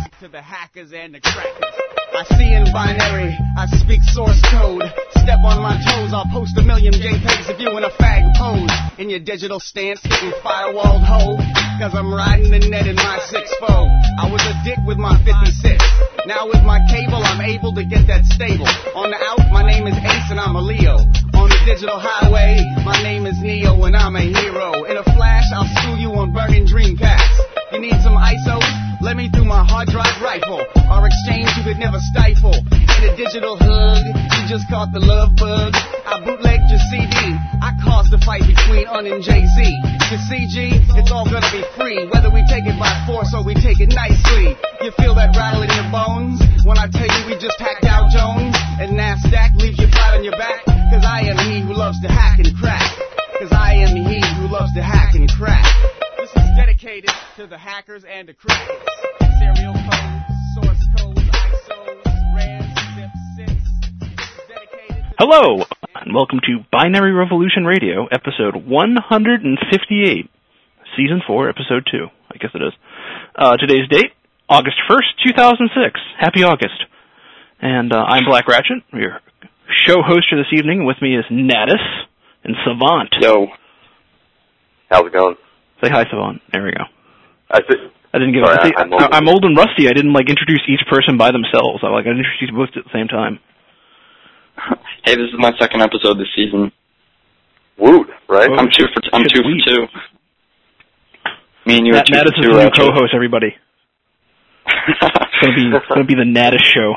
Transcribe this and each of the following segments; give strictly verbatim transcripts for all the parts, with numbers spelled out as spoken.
to the hackers and the crackers. I see in binary, I speak source code. Step on my toes, I'll post a million JPEGs of you in a fag pose. In your digital stance, getting firewalled hoe. Cause I'm riding the net in my six four. I was a dick with my fifty-six. Now with my cable, I'm able to get that stable. On the out, my name is Ace and I'm a Leo. On the digital highway, my name is Neo and I'm a hero. In a flash, I'll screw you on burning Dreamcast. You need some I S Os? Let me through my hard drive rifle. Our exchange you could never stifle. In a digital hug, you just caught the love bug. I bootlegged your C D. I caused the fight between Un and Jay-Z. Cause C G, it's all gonna be free. Whether we take it by force or we take it nicely. You feel that rattle in your bones? When I tell you we just hacked Dow Jones. And NASDAQ leaves you flat on your back. Cause I am he who loves to hack and crack. Cause I am he who loves to hack and crack. This is dedicated to the hackers and the crackers. Serial codes, source codes, I S Os, RARs, zip, zips. This is dedicated to... Hello, and welcome to Binary Revolution Radio, episode one hundred fifty-eight, season four, episode two. I guess it is. Uh, today's date, August first, two thousand six. Happy August. And uh, I'm Black Ratchet, your show host for this evening. With me is Natus and Savant. Yo. How's it going? Say hi, Savant. There we go. I, th- I didn't give. Sorry, See, I'm, I, I'm old and rusty. I didn't like introduce each person by themselves. I like I introduced you both at the same time. Hey, this is my second episode this season. Woot, right? Oh, I'm two for I'm two sweet. for two. Me and you are Nat, two Natus for is two. the new Ratchet. co-host. Everybody. It's gonna be it's gonna be the Natus show.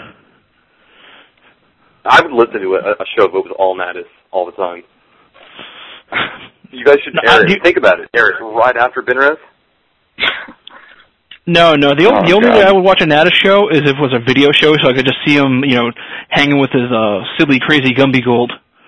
I would listen to a, a show that was all Natus all the time. You guys should No, air uh, it. do- Think about it. Air it right after Binrez. No, no. The, o- Oh, the only God. way I would watch a Natus show is if it was a video show, so I could just see him, you know, hanging with his uh, silly, crazy Gumby Gold.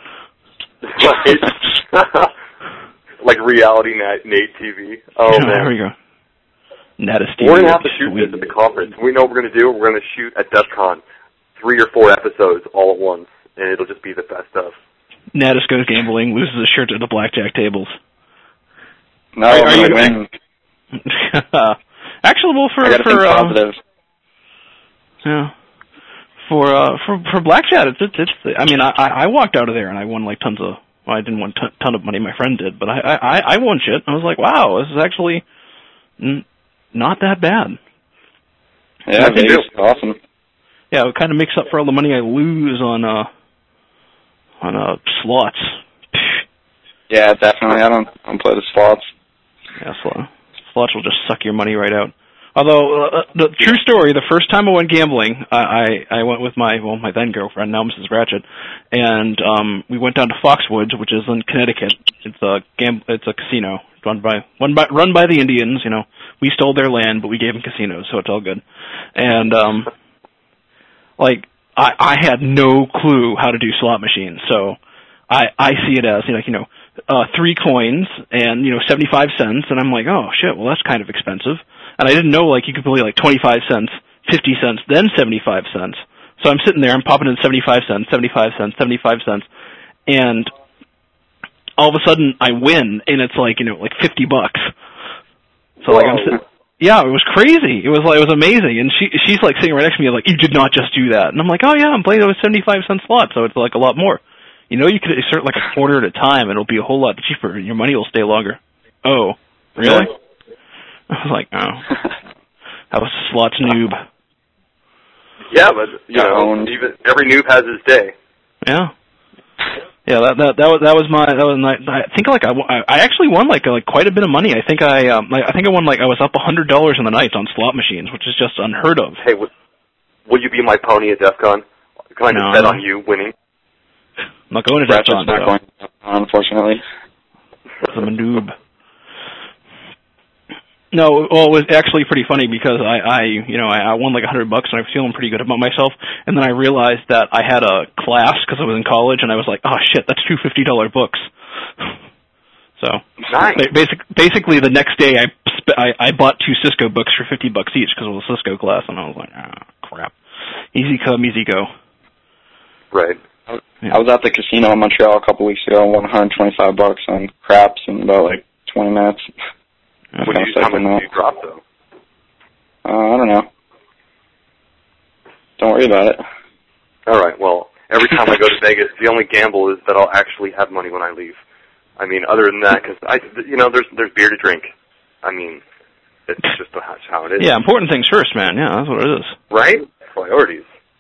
Like reality Nate, Nate T V. Oh, Yeah, man. there we go. Natus T V. We're going to have to shoot Sweet. this at the conference. We know what we're going to do. We're going to shoot at DEF CON three or four episodes all at once, and it'll just be the best stuff. Natus goes gambling, loses his shirt at the blackjack tables. No, Are- I'm are you- gonna win. Actually, well, for I gotta for think uh, positive. yeah, for uh, for for blackjack, it's, it's it's. I mean, I I walked out of there and I won like tons of. Well, I didn't win a ton, ton of money. My friend did, but I I I won shit. I was like, wow, this is actually n- not that bad. Yeah, How'd you Vegas, do? awesome. Yeah, it kind of makes up for all the money I lose on uh on uh slots. Yeah, definitely. I don't, I don't play the slots. Yeah, slot. Slots will just suck your money right out. Although, uh, the true story, the first time I went gambling, I, I, I went with my, well, my then girlfriend, now Missus Ratchet, and um, we went down to Foxwoods, which is in Connecticut. It's a gam- it's a casino run by, run by run by the Indians. You know, we stole their land, but we gave them casinos, so it's all good. And um, like, I, I had no clue how to do slot machines, so I, I see it as, you know, like, you know, uh, three coins and, you know, seventy-five cents, and I'm like, oh shit, well that's kind of expensive. And I didn't know, like, you could play like twenty-five cents, fifty cents, then seventy-five cents. So I'm sitting there, I'm popping in seventy-five cents, seventy-five cents, seventy-five cents, and all of a sudden I win, and it's like, you know, like fifty bucks. So like I'm sitting, yeah, it was crazy. It was like, it was amazing. And she, she's like sitting right next to me, like, you did not just do that. And I'm like, oh yeah, I'm playing with seventy-five cent slot, so it's like a lot more. You know, you could insert like a quarter at a time, and it'll be a whole lot cheaper, and your money will stay longer. Oh, really? I was like, oh, I was a slots noob. Yeah, but, you know, even every noob has his day. Yeah. Yeah, that that that was that was my that was my, I think like I, I actually won like like quite a bit of money. I think I um like, I think I won like I was up a hundred dollars in the night on slot machines, which is just unheard of. Hey, would, will you be my pony at DEF CON? Can I No, just bet no. on you winning? I'm not going to DEF CON, Ratchet's not so going, unfortunately. I'm a noob. No, well, it was actually pretty funny because I, I you know, I, I won like a hundred bucks and I was feeling pretty good about myself. And then I realized that I had a class because I was in college, and I was like, oh shit, that's two fifty dollar books. So Nice. ba- basic, basically, the next day I, sp- I I bought two Cisco books for fifty bucks each because it was a Cisco class, and I was like, ah, crap. Easy come, easy go. Right. I was at the casino in Montreal a couple weeks ago and won one hundred twenty-five bucks on craps in about like twenty minutes. What do you, how much did you drop, though? Uh, I don't know. Don't worry about it. All right, well, every time I go to Vegas, the only gamble is that I'll actually have money when I leave. I mean, other than that, because, I, you know, there's there's beer to drink. I mean, it's just how it is. Yeah, important things first, man. Yeah, that's what it is. Right? Priorities.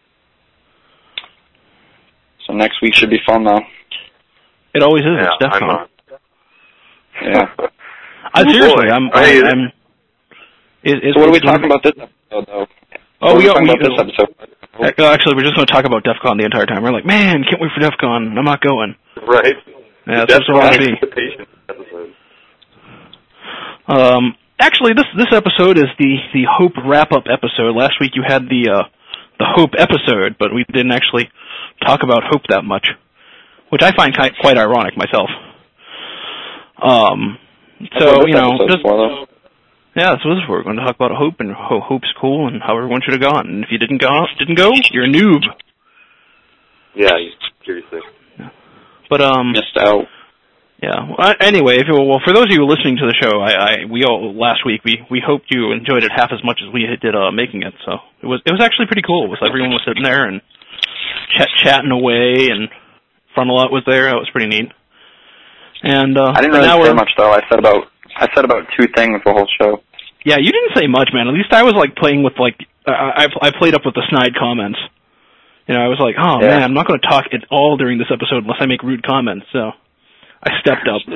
So next week should be fun, though. It always is. Yeah, it's definitely. I'm, uh, Yeah. I seriously, boy. I'm. Hey, I'm. I'm it, it, So what are we gonna talking be, about this episode, though? Oh, what we are are. we We, talking about this episode? uh, actually, we're just going to talk about DEF CON the entire time. We're like, man, can't wait for DEF CON. I'm not going. Right. Yeah, that's what it's going to be. Episode. Um, actually, this this episode is the the Hope wrap up episode. Last week you had the uh, the Hope episode, but we didn't actually talk about Hope that much, which I find quite, quite ironic myself. Um, so you know, just, yeah, that's what this is for. We're going to talk about Hope and how Hope's cool and how everyone should have gone. And if you didn't go, didn't go, you're a noob. Yeah, seriously. Yeah. But um, missed out. Yeah. Well, anyway, if you, well, for those of you listening to the show, I, I we all last week we we hoped you enjoyed it half as much as we did uh, making it. So it was it was actually pretty cool. It was everyone was sitting there and chat chatting away, and Frontalot was there. That was pretty neat. And uh, I didn't really say much though. I said about I said about two things the whole show. Yeah, you didn't say much, man. At least I was like playing with like I I, I played up with the snide comments. You know, I was like, oh yeah. man, I'm not going to talk at all during this episode unless I make rude comments. So I stepped up.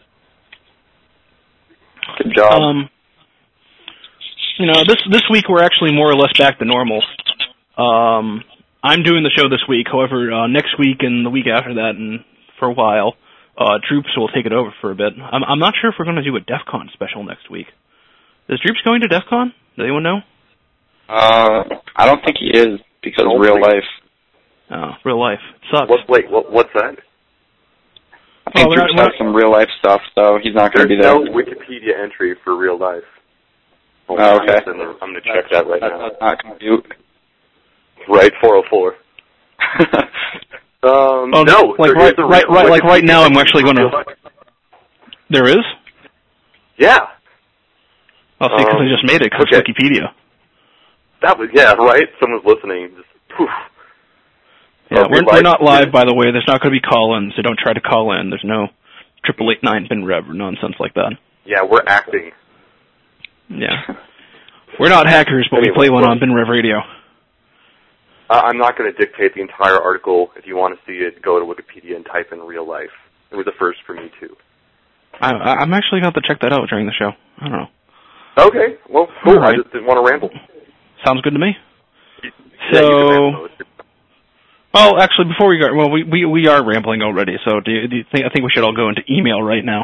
Good job. Um, you know, this this week we're actually more or less back to normal. Um, I'm doing the show this week. However, uh, next week and the week after that, and for a while, uh, Droops will take it over for a bit. I'm I'm not sure if we're going to do a DEF CON special next week. Is Droops going to DEF CON? Does anyone know? Uh, I don't think he is because of real life. Oh, real life. It sucks. What, wait, what, what's that? I think oh, Droops not, has some real life stuff, so he's not going to be there. There's no Wikipedia entry for real life. Hold oh, on, okay. I'm going to check that right that now. Does not compute. Right, four oh four. um, oh, no, like right, right, right, like right now, I'm actually going to. There is. Yeah. Oh, see, because um, I just made it because okay. Wikipedia. That was yeah, right. Someone's listening. Just poof. Yeah, oh, we're, we're we're not live, by the way. There's not going to be call-ins, so don't try to call in. There's no triple eight nine bin rev or nonsense like that. Yeah, we're acting. Yeah. We're not hackers, but anyway, we play one on bin rev radio. Uh, I'm not going to dictate the entire article. If you want to see it, go to Wikipedia and type in real life. It was a first for me, too. I, I'm actually going to have to check that out during the show. I don't know. Okay, well, cool. Right. I just didn't want to ramble. Sounds good to me. Yeah, so, well, actually, before we go, well, we, we, we are rambling already, so do you, do you think, I think we should all go into email right now.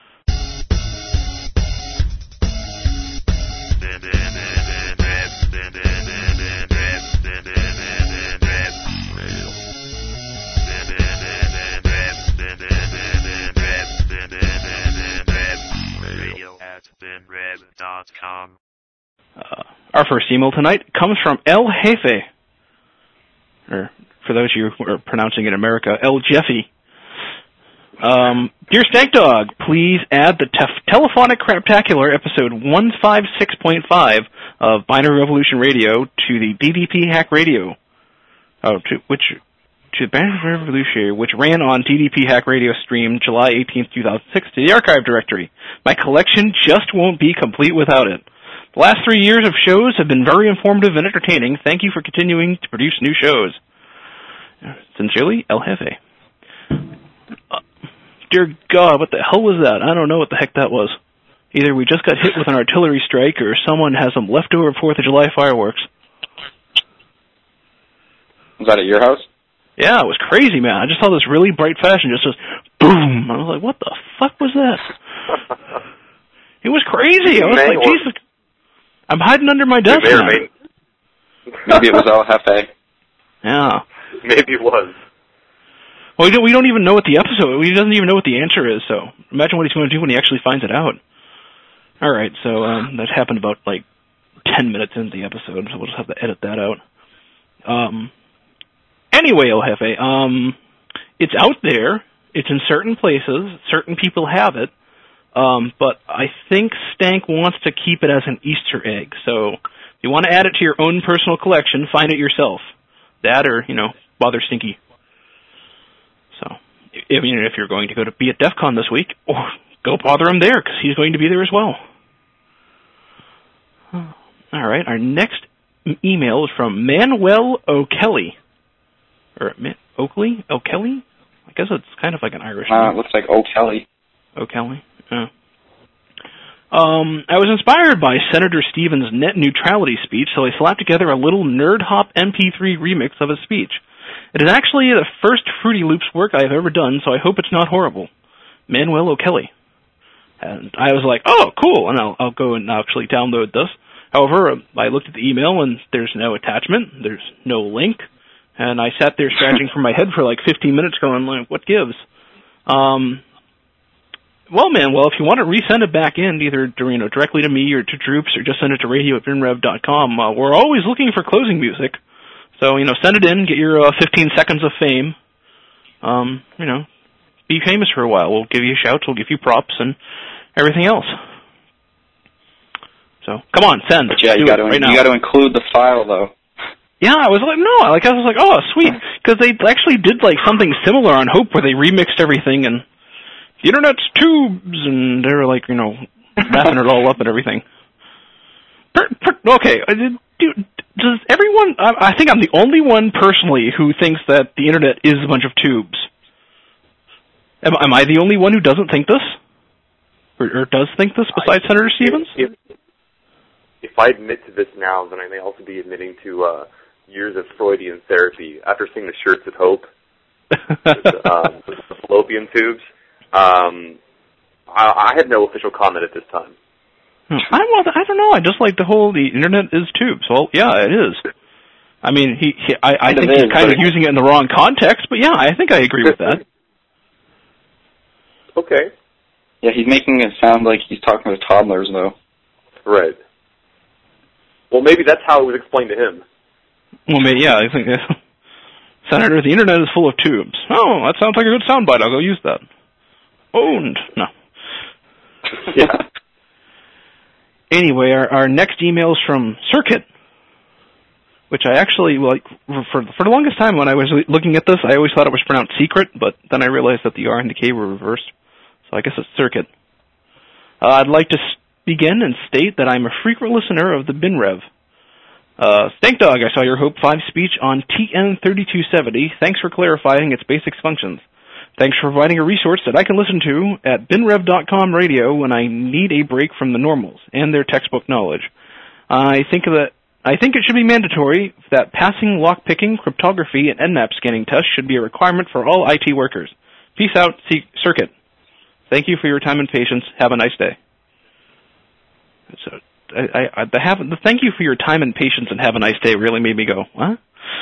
Uh, our first email tonight comes from El Jefe, or for those of you who are pronouncing it in America, El Jeffy. Um, Dear Stank Dog, please add the tef- telephonic craptacular episode one fifty-six point five of Binary Revolution Radio to the D D P Hack Radio, oh, to which to Binary Revolution, which ran on D D P Hack Radio stream July eighteenth, two thousand six, to the archive directory. My collection just won't be complete without it. The last three years of shows have been very informative and entertaining. Thank you for continuing to produce new shows. Sincerely, El Jefe. Uh, dear God, what the hell was that? I don't know what the heck that was. Either we just got hit with an artillery strike or someone has some leftover fourth of July fireworks. Was that at your house? Yeah, it was crazy, man. I just saw this really bright flash and just was boom. I was like, what the fuck was that? It was crazy. I was like, Jesus. I'm hiding under my desk now. Maybe it was El Jefe. Yeah. Maybe it was. Well, we don't, we don't even know what the episode, he doesn't even know what the answer is, so imagine what he's going to do when he actually finds it out. Alright, so um, that happened about, like, ten minutes into the episode, so we'll just have to edit that out. Um, anyway, El Jefe, um, it's out there, it's in certain places, certain people have it, um, but I think Stank wants to keep it as an Easter egg, so If you want to add it to your own personal collection, find it yourself. That or, you know, bother Stinky. So, I mean, if you're going to go to be at DEF CON this week, or go bother him there, because he's going to be there as well. All right, our next email is from Manuel O'Kelly. Or Oakley? O'Kelly? I guess it's kind of like an Irish name. Uh, it looks like O'Kelly. O'Kelly? Yeah. Um, I was inspired by Senator Stevens' net neutrality speech, so I slapped together a little Nerd Hop M P three remix of his speech. It is actually the first Fruity Loops work I have ever done, so I hope it's not horrible. Manuel O'Kelly. And I was like, oh, cool, and I'll, I'll go and actually download this. However, I looked at the email, and there's no attachment, there's no link, and I sat there scratching from my head for like fifteen minutes going, like, what gives? Um... Well, man, well, if you want to resend it back in, either you know, directly to me or to Droops, or just send it to radio at vinrev dot com, uh, we're always looking for closing music. So, you know, send it in, get your uh, fifteen seconds of fame. Um, you know, be famous for a while. We'll give you shouts, we'll give you props, and everything else. So, come on, send. But yeah, Do you got to right you got to include the file though. Yeah, I was like, no, like I was like, oh, sweet, because they actually did like something similar on Hope, where they remixed everything and. The internet's tubes, and they were like, you know, wrapping it all up and everything. Per, per, okay, do, does everyone, I, I think I'm the only one personally who thinks that the internet is a bunch of tubes. Am, am I the only one who doesn't think this? Or, or does think this besides I, Senator Stevens? If, if I admit to this now, then I may also be admitting to uh, years of Freudian therapy after seeing the shirts at Hope, the, um, the fallopian tubes. Um, I, I had no official comment at this time. Hmm. I well, I don't know. I just like the whole the internet is tubes. Well, yeah, it is. I mean, he, he I, I think is, he's kind of using it in the wrong context, but yeah, I think I agree with that. Okay. Yeah, he's making it sound like he's talking to toddlers, though. Right. Well, maybe that's how it was explained to him. Well, maybe, yeah, I think. Senator, the internet is full of tubes. Oh, that sounds like a good soundbite. I'll go use that. Owned. No. Yeah. Anyway, our, our next email is from Circuit, which I actually, like, for for the longest time when I was looking at this, I always thought it was pronounced secret, but then I realized that the R and the K were reversed, so I guess it's Circuit. Uh, I'd like to begin and state that I'm a frequent listener of the BinRev. Uh, Stank Dog, I saw your Hope five speech on T N thirty-two seventy. Thanks for clarifying its basic functions. Thanks for providing a resource that I can listen to at binrev dot com radio when I need a break from the normals and their textbook knowledge. I think that I think it should be mandatory that passing lockpicking, cryptography, and N MAP scanning tests should be a requirement for all I T workers. Peace out, C- Circuit. Thank you for your time and patience. Have a nice day. So, I, I, the, have, the thank you for your time and patience and have a nice day really made me go, what?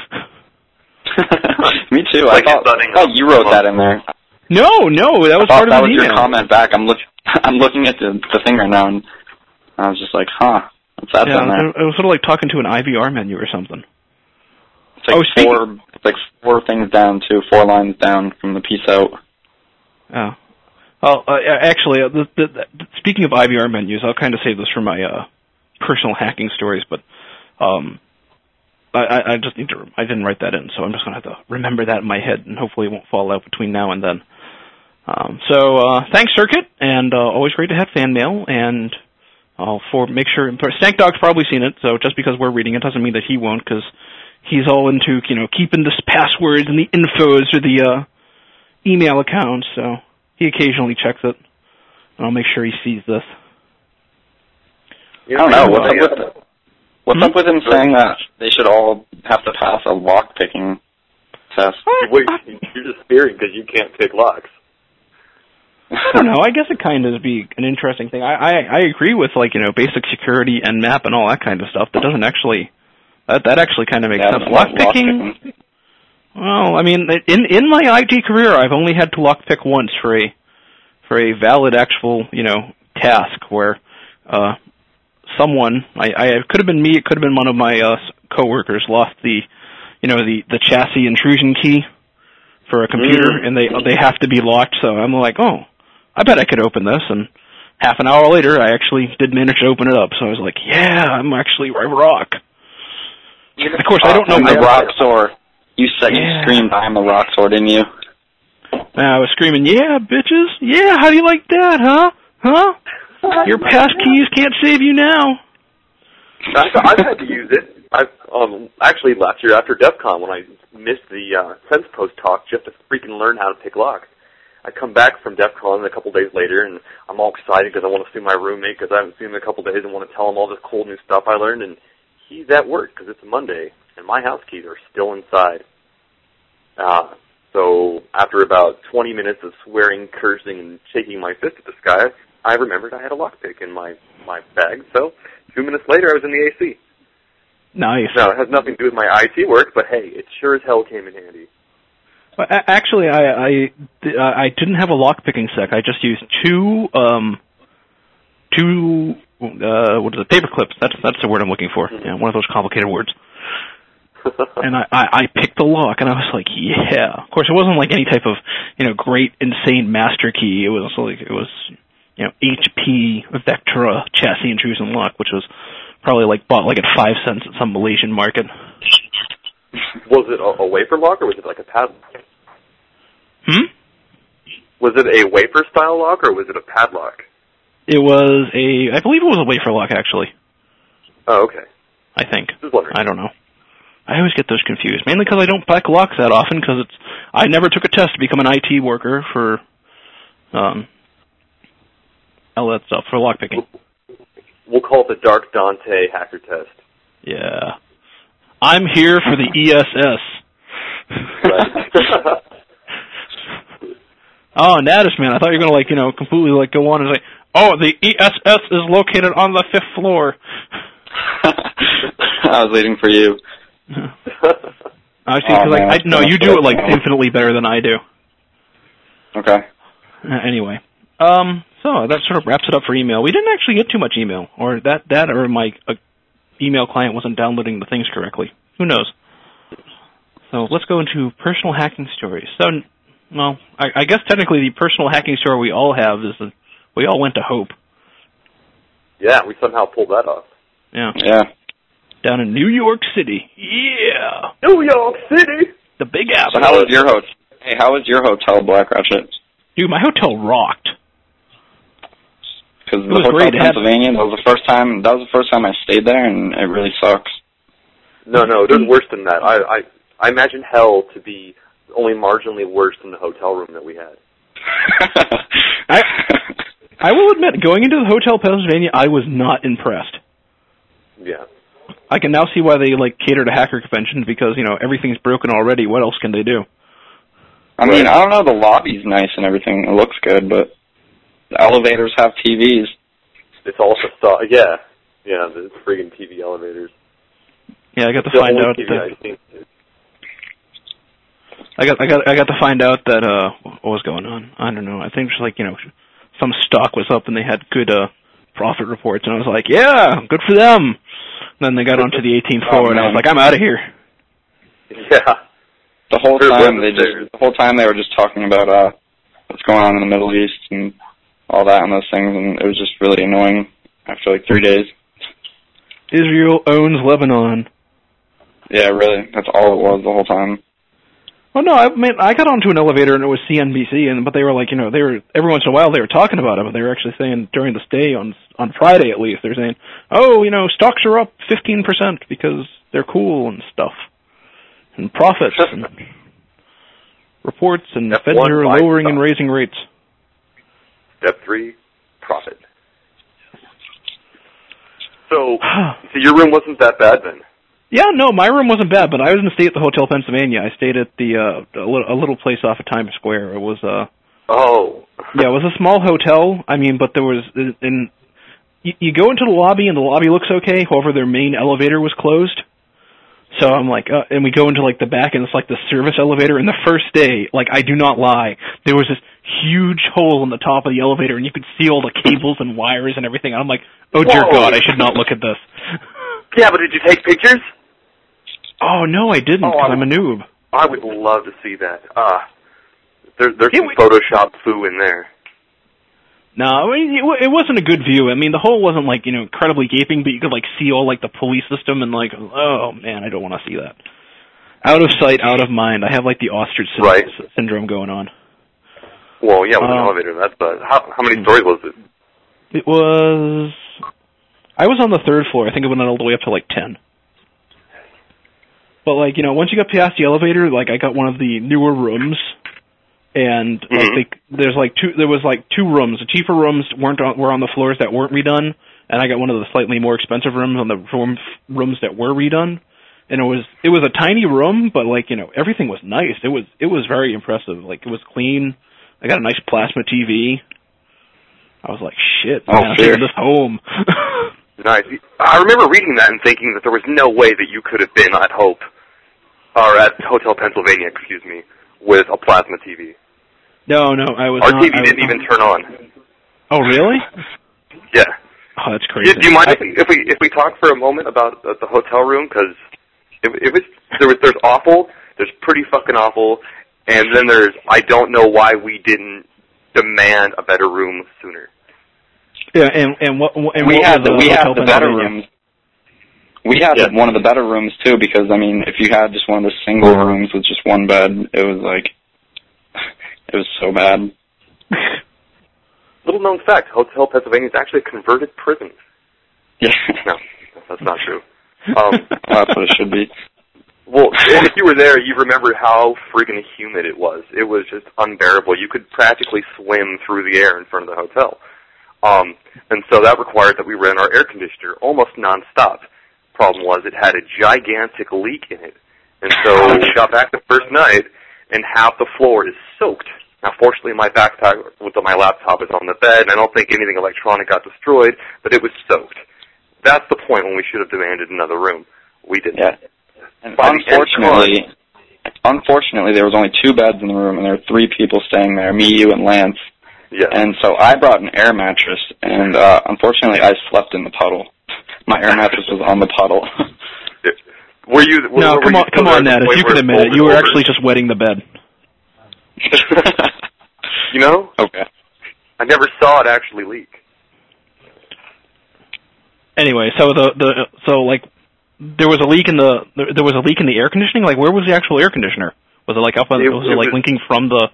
Me too. I thought, I thought you wrote that in there. No, no, that was part of that the was email. Your comment back. I'm look, I'm looking at the the thing right now, and I was just like, huh, what's that yeah, in there? It was sort of like talking to an I V R menu or something. It's like oh, four, speaking... it's like four things down, too, four lines down from the piece out. Oh. Well, uh, actually, uh, the, the, the, speaking of I V R menus, I'll kind of save this for my uh, personal hacking stories, but um, I, I just need to, I didn't write that in, so I'm just going to have to remember that in my head, and hopefully it won't fall out between now and then. Um, so, uh, thanks, Circuit, and uh, always great to have fan mail, and I'll for make sure, Stank Dog's probably seen it, so just because we're reading it doesn't mean that he won't, because he's all into, you know, keeping the passwords and the infos or the uh, email accounts, so he occasionally checks it, and I'll make sure he sees this. I don't know, what's up with it? What's mm-hmm. up with him saying that they should all have to pass a lock-picking test? Wait, you're just fearing because you can't pick locks. I don't know. I guess it kind of be an interesting thing. I, I I agree with, like, you know, basic security and map and all that kind of stuff. That doesn't actually, that that actually kind of makes yeah, sense. Lock-picking, lock well, I mean, in in my I T career, I've only had to lock-pick once for a for a valid actual, you know, task where uh, someone, I, I it could have been me, it could have been one of my uh, coworkers, lost the, you know, the the chassis intrusion key for a computer, mm. and they they have to be locked. So I'm like, oh, I bet I could open this, and half an hour later, I actually did manage to open it up. So I was like, yeah, I'm actually I rock. Of course, I don't know. I'm the rock sword. You said yeah. you screamed, I'm the rock sword, didn't you? I was screaming, yeah, bitches. Yeah, how do you like that, huh? Huh? Your pass keys can't save you now. I've, I've had to use it. I've um, actually last year after DEF CON when I missed the uh, Sense Post talk just to freaking learn how to pick locks. I come back from DEF CON a couple days later, and I'm all excited because I want to see my roommate because I haven't seen him in a couple days and want to tell him all this cool new stuff I learned. And he's at work because it's a Monday, and my house keys are still inside. Uh, so after about twenty minutes of swearing, cursing, and shaking my fist at this guy, I remembered I had a lockpick in my, my bag. So two minutes later, I was in the A C. Nice. No, it has nothing to do with my I T work, but hey, it sure as hell came in handy. Well, actually, I I, I didn't have a lockpicking sec. I just used two um two uh what is it paper clips. That's that's the word I'm looking for. Mm-hmm. Yeah, one of those complicated words. And I, I I picked the lock, and I was like, yeah. Of course, it wasn't like any type of you know great insane master key. It was like it was you know H P Vectra chassis intrusion lock, which was probably like bought like at five cents at some Malaysian market. Was it a, a wafer lock or was it like a padlock? Hmm? Was it a wafer style lock or was it a padlock? It was a, I believe it was a wafer lock actually. Oh, okay. I think. Just wondering. I don't know. I always get those confused, mainly because I don't pack locks that often. Because it's, I never took a test to become an I T worker for, um, all that stuff for lockpicking. We'll call it the Dark Dante hacker test. Yeah. I'm here for the E S S. Right. Oh, Natus, man, I thought you were going to, like, you know, completely, like, go on and say, oh, the E S S is located on the fifth floor. I was waiting for you. I see, because, oh, like, I, no, you do it, like, infinitely better than I do. Okay. Uh, anyway. Um, so, that sort of wraps it up for email. We didn't actually get too much email, or that, that or my uh, email client wasn't downloading the things correctly. Who knows? So, let's go into personal hacking stories. So, well, I, I guess technically the personal hacking story we all have is that we all went to Hope. Yeah, we somehow pulled that off. Yeah. Yeah. Down in New York City. Yeah. New York City. The Big Apple. So how was your hotel? Hey, how was your hotel, Black Ratchet? Dude, my hotel rocked. Because the hotel in Pennsylvania, that was the first time. That was the first time I stayed there, and it really sucks. No, no, there's worse than that. I, I, I imagine hell to be only marginally worse than the hotel room that we had. I, I will admit, going into the Hotel Pennsylvania, I was not impressed. Yeah. I can now see why they like cater to hacker conventions because, you know, everything's broken already. What else can they do? I mean, I don't know, the lobby's nice and everything. It looks good, but the elevators have T Vs. It's also, st- yeah. Yeah, the friggin' T V elevators. Yeah, I got to the find out T V that... I, think. I got, I got, I got to find out that, uh, what was going on? I don't know. I think it's like, you know, some stock was up and they had good, uh, profit reports, and I was like, yeah, good for them. And then they got onto the eighteenth floor, oh, and I was like, I'm out of here. Yeah. The whole time they just, the whole time they were just talking about uh, what's going on in the Middle East and all that and those things, and it was just really annoying after like three days. Israel owns Lebanon. Yeah, really. That's all it was the whole time. Well, no, I mean, I got onto an elevator and it was C N B C, and but they were like, you know, they were every once in a while they were talking about it, but they were actually saying during the stay on on Friday at least, they're saying, oh, you know, stocks are up fifteen percent because they're cool and stuff, and profits and reports, and the Feds are lowering and raising rates. Step three, profit. So, so your room wasn't that bad then? Yeah, no, my room wasn't bad, but I didn't stay at the Hotel Pennsylvania. I stayed at the uh, a, little, a little place off of Times Square. It was uh oh yeah, it was a small hotel. I mean, but there was in you, you go into the lobby and the lobby looks okay. However, their main elevator was closed. So I'm like, uh, and we go into like the back, and it's like the service elevator. And the first day, like I do not lie, there was this huge hole in the top of the elevator, and you could see all the cables and wires and everything. And I'm like, oh dear Whoa. God, I should not look at this. Yeah, but did you take pictures? Oh, no, I didn't, because oh, I'm a noob. I would love to see that. Uh, there, there's some we, Photoshop foo in there. No, I mean, it, it wasn't a good view. I mean, the hole wasn't, like, you know, incredibly gaping, but you could, like, see all, like, the pulley system and, like, oh, man, I don't want to see that. Out of sight, out of mind. I have, like, the ostrich sy- right. syndrome going on. Well, yeah, with um, an elevator, that's the... How, how many stories was it? It was... I was on the third floor. I think it went all the way up to, like, ten. But, like, you know, once you got past the elevator, like, I got one of the newer rooms... And like mm-hmm. they, there's like two, there was like two rooms. The cheaper rooms weren't on, were on the floors that weren't redone, and I got one of the slightly more expensive rooms on the room, rooms that were redone. And it was it was a tiny room, but like you know everything was nice. It was it was very impressive. Like it was clean. I got a nice plasma T V. I was like, shit, oh, man, I'm taking this home. Nice. I remember reading that and thinking that there was no way that you could have been at Hope or at Hotel Pennsylvania, excuse me, with a plasma T V. No, no, I was Our not. T V I didn't was, even turn on. Oh, really? Yeah. Oh, that's crazy. Do, do you mind if we, if we if we talk for a moment about uh, the hotel room? Because it, it was there was there's awful, there's pretty fucking awful, and then there's I don't know why we didn't demand a better room sooner. Yeah, and and what and we what had was the, we had the better rooms. We had yeah. one of the better rooms too, because I mean, if you had just one of the single rooms with just one bed, it was like. It was so bad. Little known fact, Hotel Pennsylvania is actually a converted prison. Yeah. No, that's not true. Um, well, that's what it should be. Well, if you were there, you remember how friggin' humid it was. It was just unbearable. You could practically swim through the air in front of the hotel. Um, and so that required that we ran our air conditioner almost nonstop. Problem was, it had a gigantic leak in it. And so we got back the first night, and half the floor is soaked. Now, fortunately, my backpack with my laptop is on the bed, and I don't think anything electronic got destroyed, but it was soaked. That's the point when we should have demanded another room. We didn't. Yeah. And unfortunately, unfortunately, there was only two beds in the room, and there were three people staying there, me, you, and Lance. Yeah. And so I brought an air mattress, and uh, unfortunately, I slept in the puddle. My air mattress was on the puddle. Were you? Were, no, were come you on, come on, Nat. If you could admit it, you were over? actually just wetting the bed. You know? Okay. I never saw it actually leak. Anyway, so the the so like there was a leak in the there was a leak in the air conditioning. Like, where was the actual air conditioner? Was it like up on? It, was it it like was, linking from the?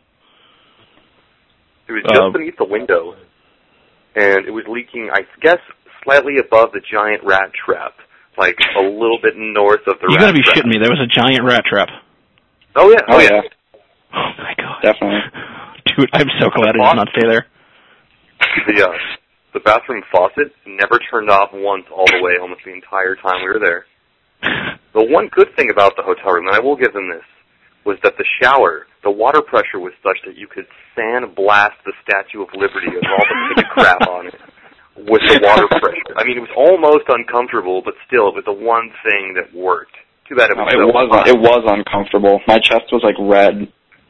It was just uh, beneath the window, and it was leaking. I guess slightly above the giant rat trap, like a little bit north of the. You rat gotta be trap. shitting me! There was a giant rat trap. Oh yeah! Oh, oh yeah! Oh my god! Definitely, dude. I'm so glad I did not stay there. The uh, the bathroom faucet never turned off once all the way, almost the entire time we were there. The one good thing about the hotel room, and I will give them this, was that the shower, the water pressure was such that you could sandblast the Statue of Liberty of all the pick crap on it with the water pressure. I mean, it was almost uncomfortable, but still, it was the one thing that worked. Too bad it was. No, it so was hot. it was uncomfortable. My chest was like red.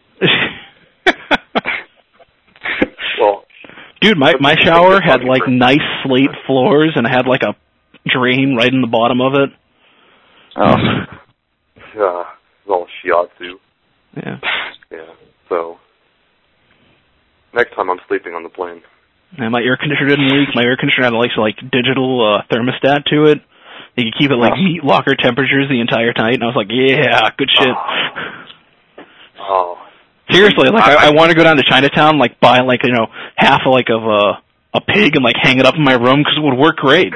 Well, dude, my my shower had like nice slate floors and had like a drain right in the bottom of it. Oh, uh, it's all shiatsu. Yeah. Yeah. So next time I'm sleeping on the plane. And my air conditioner didn't leak. My air conditioner had like like digital uh, thermostat to it. You could keep it like meat locker temperatures the entire night, and I was like, yeah, good shit. Oh. Seriously, like I, I want to go down to Chinatown, like buy like you know half of, like of a a pig and like hang it up in my room because it would work great.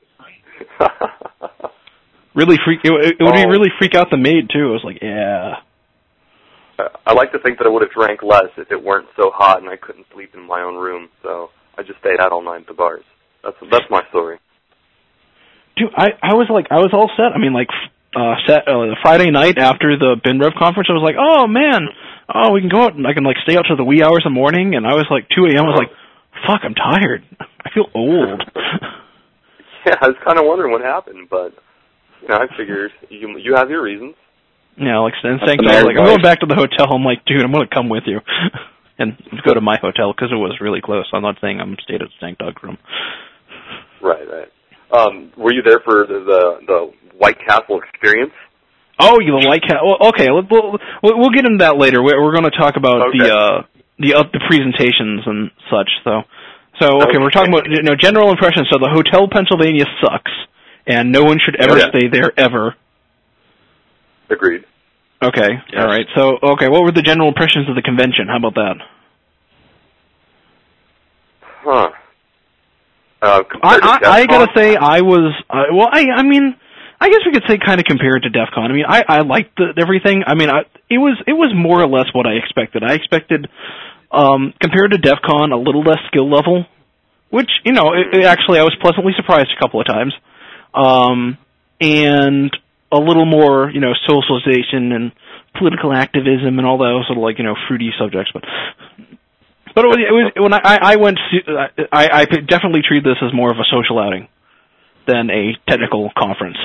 Really freak. It, it would oh. really freak out the maid too. I was like, yeah. I like to think that I would have drank less if it weren't so hot and I couldn't sleep in my own room. So I just stayed out all night at the bars. That's that's my story. Dude, I I was like I was all set. I mean, like uh, set uh, Friday night after the BinRev conference, I was like, oh man, oh we can go out and I can like stay out till the wee hours of the morning. And I was like two a.m. I was like, fuck, I'm tired. I feel old. Yeah, I was kind of wondering what happened, but you know, I figured you you have your reasons. Yeah, like and saying I was like, I'm going back to the hotel. I'm like, dude, I'm going to come with you and go to my hotel because it was really close. I'm not saying I'm stayed at Stank Dog Room. Right, right. Um, were you there for the the, the White Castle experience? Oh, you the White Castle. Well, okay, we'll, we'll we'll get into that later. We're, we're going to talk about okay. the uh, the uh, the presentations and such. So, So, okay, we're talking about, you know, general impressions. So the Hotel Pennsylvania sucks, and no one should ever yeah. stay there ever. Agreed. Okay, yes. All right. So, okay, what were the general impressions of the convention? How about that? Huh. Uh, I, I, I gotta say, I was, uh, well, I, I mean, I guess we could say kind of compared to DEF CON. I mean, I, I liked the, everything. I mean, I, it was, it was more or less what I expected. I expected, um, compared to DEF CON, a little less skill level, which, you know, it, it actually, I was pleasantly surprised a couple of times. Um, and a little more, you know, socialization and political activism and all those sort of like, you know, fruity subjects, but, but it was, it was when I, I went, I, I definitely treat this as more of a social outing than a technical conference.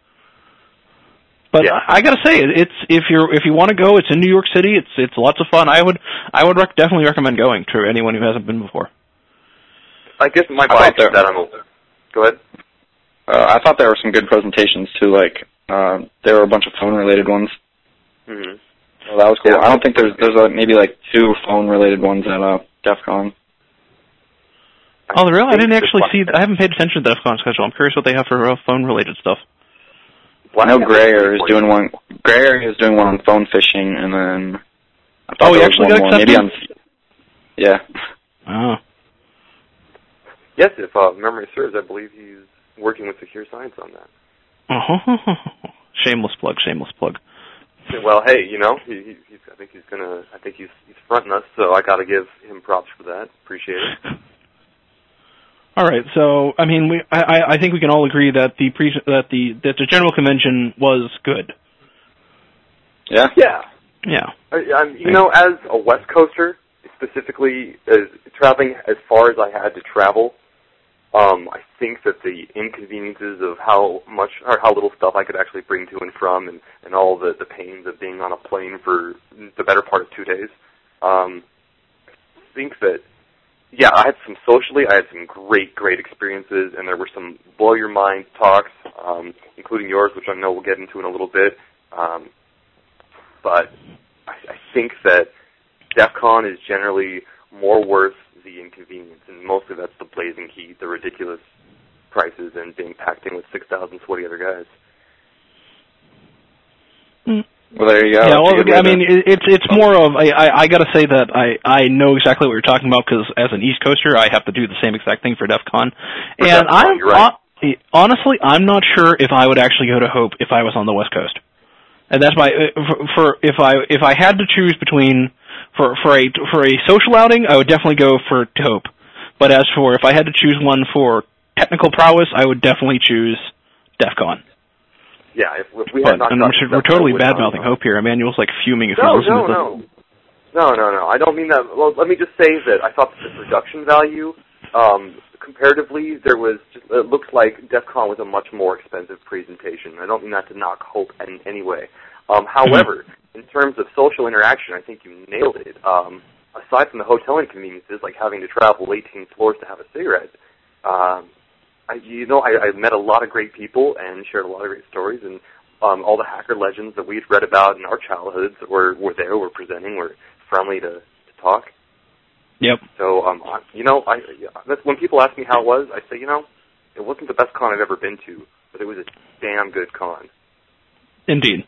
But yeah. I, I gotta say, it's if you're if you want to go, it's in New York City. It's it's lots of fun. I would I would rec- definitely recommend going to anyone who hasn't been before. I guess my bias is that I'm. Go ahead. Uh, I thought there were some good presentations too. Like uh, there were a bunch of phone related ones. Mm-hmm. So that was cool. Yeah. I don't think there's there's uh, maybe like two phone related ones at uh, DEF CON. Oh, really? I didn't actually see. I haven't paid attention to DEF CON schedule. I'm curious what they have for uh, phone related stuff. Well, I know Gray Area is doing one. Gray Area is doing one on phone phishing, and then I thought oh, he there actually was got one more. accepted. Maybe on. Yeah. Oh. Yes, if uh, memory serves, I believe he's working with Secure Science on that. Uh-huh. Shameless plug. Shameless plug. Well, hey, you know, he, he, he's, I think he's gonna. I think he's he's fronting us, so I got to give him props for that. Appreciate it. All right, so I mean, we I, I think we can all agree that the pre, that the that the general convention was good. Yeah. Yeah. Yeah. I, I'm, you know, as a West Coaster, specifically as traveling as far as I had to travel, um, I think that the inconveniences of how much or how little stuff I could actually bring to and from, and and all the the pains of being on a plane for the better part of two days, um, I think that. Yeah, I had some socially, I had some great, great experiences, and there were some blow-your-mind talks, um, including yours, which I know we'll get into in a little bit. Um, but I, I think that DEF CON is generally more worth the inconvenience, and mostly that's the blazing heat, the ridiculous prices, and being packed in with six thousand sweaty other guys. Mm. Well, there you go. Yeah, well, I mean, it's it's more of I I, I got to say that I I know exactly what you're talking about because as an East Coaster, I have to do the same exact thing for DEF CON, and DEF CON, I'm right. uh, honestly I'm not sure if I would actually go to Hope if I was on the West Coast, and that's my for, for if I if I had to choose between for for a for a social outing, I would definitely go for to Hope, but as for if I had to choose one for technical prowess, I would definitely choose DEF CON. Yeah, if, if we had but, not and we're, we're totally bad-mouthing Hope here. Emmanuel's like fuming if no, you listen no, to no. this. No, no, no. I don't mean that. Well, let me just say that I thought the production value, um, comparatively, there was, just, it looks like DEF CON was a much more expensive presentation. I don't mean that to knock Hope in any way. Um, however, in terms of social interaction, I think you nailed it. Um, aside from the hotel inconveniences, like having to travel eighteen floors to have a cigarette, um, I, you know, I, I met a lot of great people and shared a lot of great stories, and um, all the hacker legends that we'd read about in our childhoods were, were there, were presenting, were friendly to, to talk. Yep. So, um, you know, I, that's, when people ask me how it was, I say, you know, it wasn't the best con I've ever been to, but it was a damn good con. Indeed.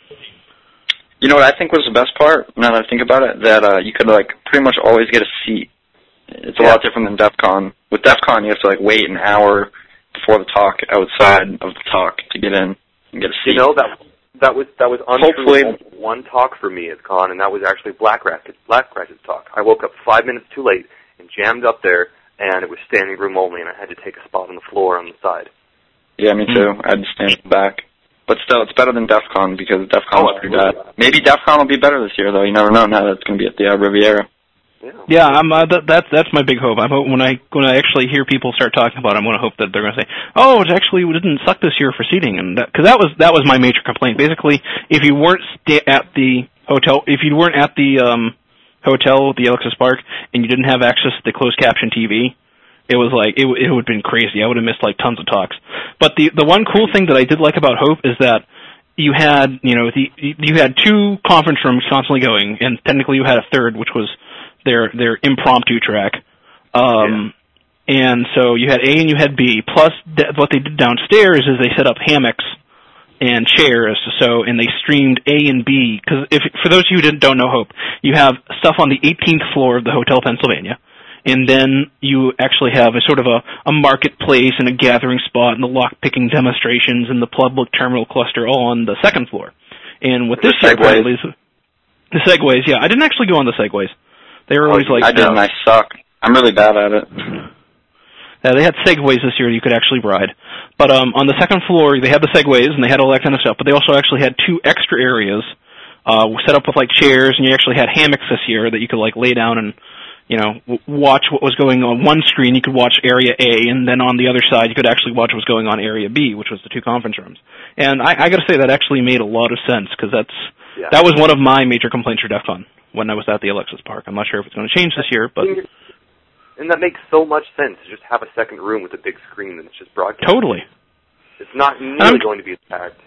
You know what I think was the best part, now that I think about it, that uh, you could, like, pretty much always get a seat. It's a yeah. lot different than DEF CON. With DEF CON, you have to like wait an hour before the talk outside of the talk to get in and get a seat. You know that that was that was untrue. Hopefully, one talk for me at Con, and that was actually Black Ratchet, Black Ratchet's talk. I woke up five minutes too late and jammed up there, and it was standing room only, and I had to take a spot on the floor on the side. Yeah, me too. Mm-hmm. I had to stand back. But still, it's better than DEF CON because DEF CON oh, was pretty bad. Maybe DEF CON will be better this year, though. You never know now that it's going to be at the uh, Riviera. Yeah, yeah I'm, uh, that, that's that's my big hope. I'm hope when I when I actually hear people start talking about it, I'm going to hope that they're going to say, "Oh, it actually didn't suck this year for seating," and because that, that was that was my major complaint. Basically, if you weren't sta- at the hotel, if you weren't at the um, hotel, the Alexis Park, and you didn't have access to the closed caption T V, it was like it it would have been crazy. I would have missed like tons of talks. But the the one cool thing that I did like about Hope is that you had you know the you had two conference rooms constantly going, and technically you had a third, which was their their impromptu track. Um, And so you had A and you had B. Plus, th- what they did downstairs is they set up hammocks and chairs. So, and they streamed A and B. Because if for those of you who didn't, don't know Hope, you have stuff on the eighteenth floor of the Hotel Pennsylvania. And then you actually have a sort of a, a marketplace and a gathering spot and the lock-picking demonstrations and the public terminal cluster all on the second floor. And with this year, the Segways, yeah, I didn't actually go on the Segways. They were always oh, like... I did, and I suck. I'm really bad at it. Yeah, they had Segways this year you could actually ride. But um, on the second floor, they had the Segways, and they had all that kind of stuff, but they also actually had two extra areas uh, set up with, like, chairs, and you actually had hammocks this year that you could, like, lay down and... you know, watch what was going on one screen. You could watch Area A, and then on the other side, you could actually watch what was going on Area B, which was the two conference rooms. And I, I got to say that actually made a lot of sense because that's yeah. that was one of my major complaints for DEF CON when I was at the Alexis Park. I'm not sure if it's going to change this year, but and that makes so much sense to just have a second room with a big screen that's just broadcast. Totally, it's not nearly going to be packed.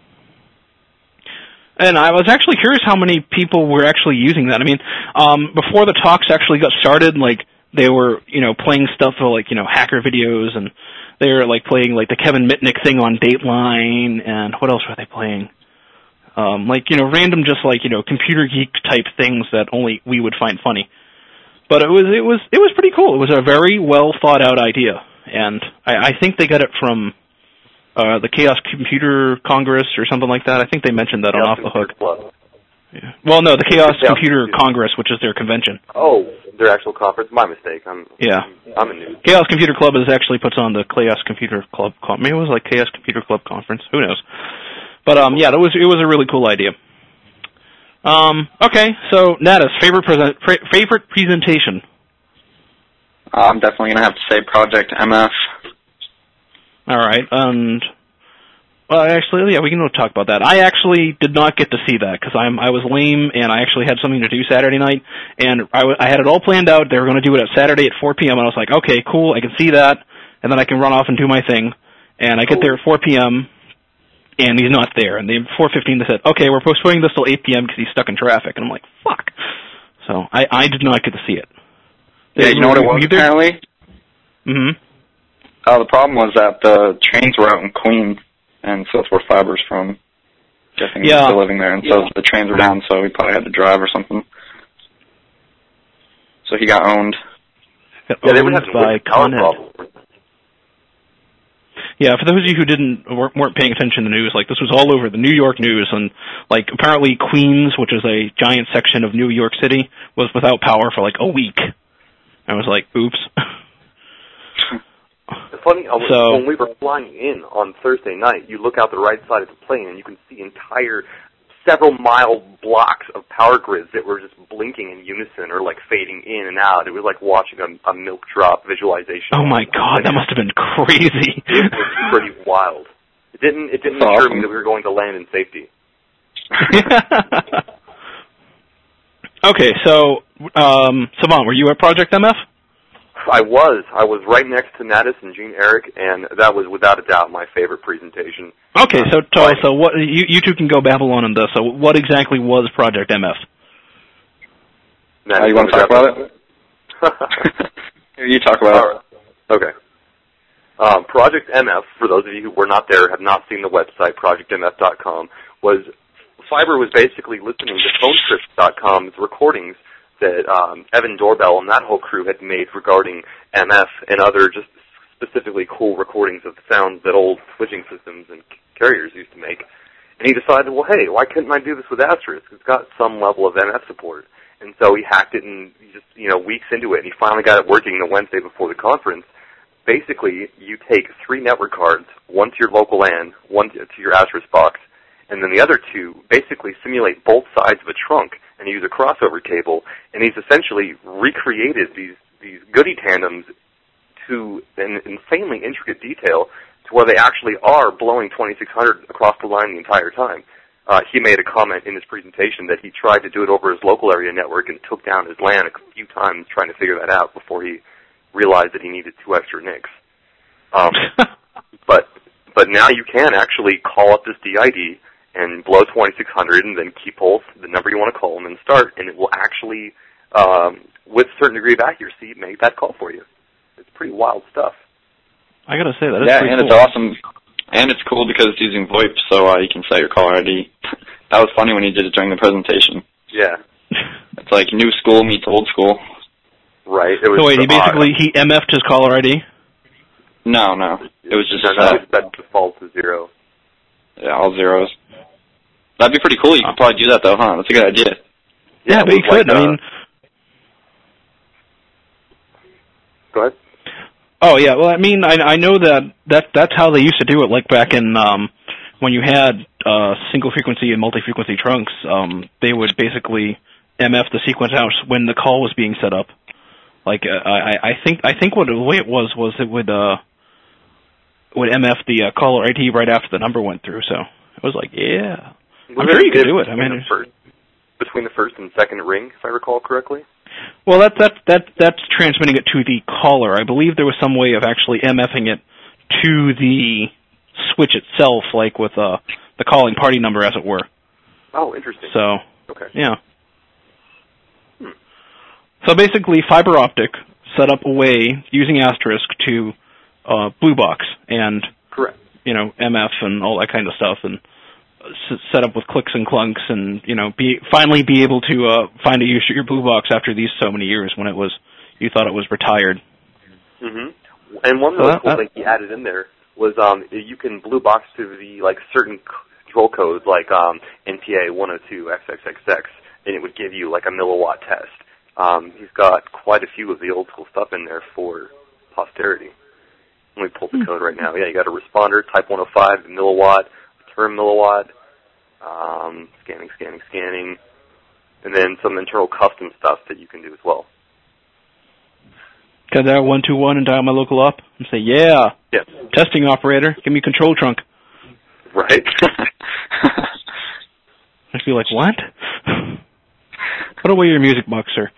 And I was actually curious how many people were actually using that. I mean, um, before the talks actually got started, like, they were, you know, playing stuff for, like, you know, hacker videos, and they were, like, playing, like, the Kevin Mitnick thing on Dateline, and what else were they playing? Um, like, you know, random just, like, you know, computer geek type things that only we would find funny. But it was, it was, it was pretty cool. It was a very well thought out idea, and I, I think they got it from... Uh, the Chaos Computer Congress or something like that. I think they mentioned that Chaos on Off the Hook. Club. Yeah. Well, no, the Chaos yeah. Computer Congress, which is their convention. Oh, their actual conference. My mistake. I'm yeah. I'm a noob. Chaos Computer Club is actually puts on the Chaos Computer Club. Maybe it was like Chaos Computer Club conference. Who knows? But um, yeah, that was it was a really cool idea. Um, okay, so Natus, favorite present favorite presentation. Uh, I'm definitely gonna have to say Project M F. All right, and well, actually, yeah, we can talk about that. I actually did not get to see that because I'm I was lame and I actually had something to do Saturday night, and I, w- I had it all planned out. They were going to do it at Saturday at four p.m. and I was like, okay, cool, I can see that, and then I can run off and do my thing. And I get there at four p.m. and he's not there. And they four fifteen they said, okay, we're postponing this till eight p.m. because he's stuck in traffic. And I'm like, fuck. So I I did not get to see it. Yeah, you know what it was apparently? Mm-hmm. Uh, the problem was that the trains were out in Queens, and so that's where Fiber's from. Guessing he's yeah. still living there, and so yeah. the trains were down, so he probably had to drive or something. So he got owned. Got yeah, owned they would have by Con Ed. problem. Yeah, for those of you who didn't weren't paying attention to the news, like this was all over the New York news, and like apparently Queens, which is a giant section of New York City, was without power for like a week. I was like, oops. The funny, uh, so, when we were flying in on Thursday night, you look out the right side of the plane and you can see entire several mile blocks of power grids that were just blinking in unison or like fading in and out. It was like watching a, a milk drop visualization. Oh my god, that must have been crazy. It was pretty wild. It didn't. It didn't assure me that we were going to land in safety. Okay, so um, Savant, were you at Project M F? I was. I was right next to Natus and Gene Eric, and that was without a doubt my favorite presentation. Okay, so tell us, so what, you, you two can go Babylon on this. So what exactly was Project M F? Natus, uh, you want to talk about it? You talk about it. Okay. Um, Project M F, for those of you who were not there, have not seen the website, project m f dot com, was, Fiber was basically listening to phonecrypt dot com's recordings that um, Evan Doorbell and that whole crew had made regarding M F and other just specifically cool recordings of the sounds that old switching systems and carriers used to make. And he decided, well, hey, why couldn't I do this with Asterisk? It's got some level of M F support. And so he hacked it and just, you know, weeks into it, and he finally got it working the Wednesday before the conference. Basically, you take three network cards, one to your local LAN, one to your Asterisk box, and then the other two basically simulate both sides of a trunk and use a crossover cable, and he's essentially recreated these, these goody tandems to an insanely intricate detail to where they actually are blowing twenty-six hundred across the line the entire time. Uh, he made a comment in his presentation that he tried to do it over his local area network and took down his LAN a few times trying to figure that out before he realized that he needed two extra N I Cs. Um, but but now you can actually call up this D I D and blow twenty-six hundred and then key pulse the number you want to call and then start, and it will actually, um, with a certain degree of accuracy, make that call for you. It's pretty wild stuff. I gotta say that is yeah, pretty and cool. it's awesome, and it's cool because it's using VoIP, so uh, you can set your caller I D. That was funny when he did it during the presentation. Yeah. It's like new school meets old school. Right. It was so wait, he basically odd. he M F'd his caller I D? No, no, it was just no, no, set. it's set default to zero. Yeah, all zeros. That'd be pretty cool. You could probably do that though, huh? That's a good idea. Yeah, Yeah, but you it was could. like, I uh, mean, Go ahead. oh yeah. Well, I mean, I I know that that that's how they used to do it. Like back in um when you had uh single frequency and multi frequency trunks, um they would basically M F the sequence out when the call was being set up. Like uh, I I think I think what the way it was was it would uh would M F the uh, caller I D right after the number went through. So it was like, yeah, Was I'm there sure a you could diff do it. I between mean, the first, between the first and second ring, if I recall correctly. well, that that that that's transmitting it to the caller. I believe there was some way of actually MFing it to the switch itself, like with uh the calling party number, as it were. Oh, interesting. So Okay. yeah. Hmm. So basically, fiber optic set up a way using Asterisk to uh, Blue Box and Correct. you know M F and all that kind of stuff, and s- set up with clicks and clunks, and you know be finally be able to uh, find a use for your Blue Box after these so many years when it was you thought it was retired. Mhm. And one So really that- cool that- thing he added in there was um you can blue box to the like certain c- control codes like um N T A one oh two X X X X, and it would give you like a milliwatt test. Um, he's got quite a few of the old school stuff in there for posterity. Let me pull the code right now. Yeah, you got a responder, type one oh five, milliwatt, term milliwatt, um, scanning, scanning, scanning, and then some internal custom stuff that you can do as well. Can I dial one two one and dial my local op and say, yeah, Yes. testing operator, give me control trunk. Right. I'd be like, what? Put away your music box, sir.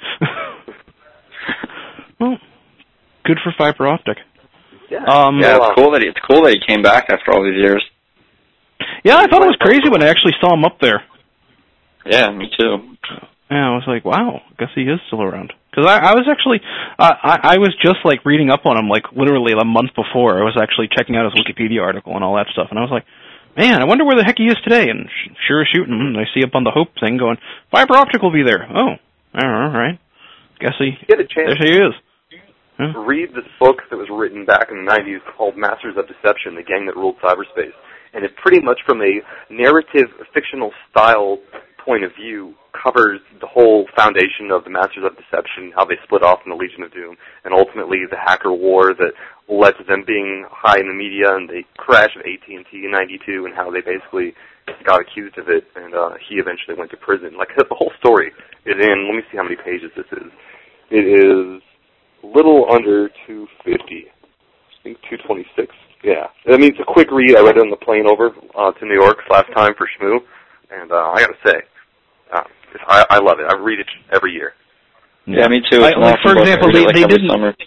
Well, good for fiber optic. Yeah. Um, Yeah, Well, it's cool that he, it's cool that he came back after all these years. yeah, I thought it was crazy when I actually saw him up there. Yeah, me too. Yeah, I was like, wow, I guess he is still around. Because I, I was actually, uh, I, I was just like reading up on him, like literally a month before. I was actually checking out his Wikipedia article and all that stuff, and I was like, man, I wonder where the heck he is today. And sh- sure as shooting, and I see up on the Hope thing going, fiber optic will be there. Oh, all right. Guess he, get a chance. there he is. Huh? Read this book that was written back in the nineties called Masters of Deception, The Gang That Ruled Cyberspace. And it pretty much from a narrative, fictional style point of view covers the whole foundation of the Masters of Deception, how they split off in the Legion of Doom, and ultimately the hacker war that led to them being high in the media and the crash of A T and T in ninety-two and how they basically got accused of it, and uh, he eventually went to prison. Like, the whole story is in, let me see how many pages this is. It is little under two fifty. I think two twenty-six. Yeah. I mean, it's a quick read. I read it on the plane over uh, to New York last time for Shmoo, and uh, I got to say, uh, I, I love it. I read it every year. Yeah, me too. I, It's an like, awesome for book. I example, read it, they, like, they every didn't... summer.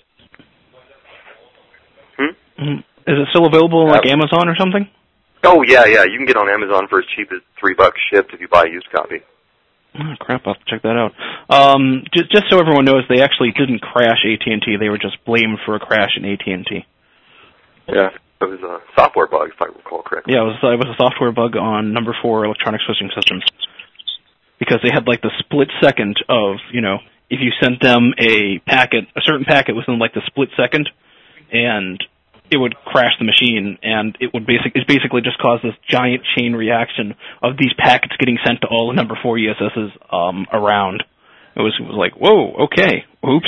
Hmm? Is it still available on like Yeah. Amazon or something? Oh, yeah, yeah. You can get on Amazon for as cheap as three bucks shipped if you buy a used copy. Oh, crap, I'll have to check that out. Um, just, just so everyone knows, they actually didn't crash A T and T. They were just blamed for a crash in A T and T. Yeah. It was a software bug, if I recall correctly. Yeah, it was, it was a software bug on number four electronic switching systems. Because they had like the split second of, you know, if you sent them a packet, a certain packet within like the split second, and it would crash the machine, and it would basic, it basically just cause this giant chain reaction of these packets getting sent to all the number four E S Ss um, around. It was, it was like, whoa, okay, oops.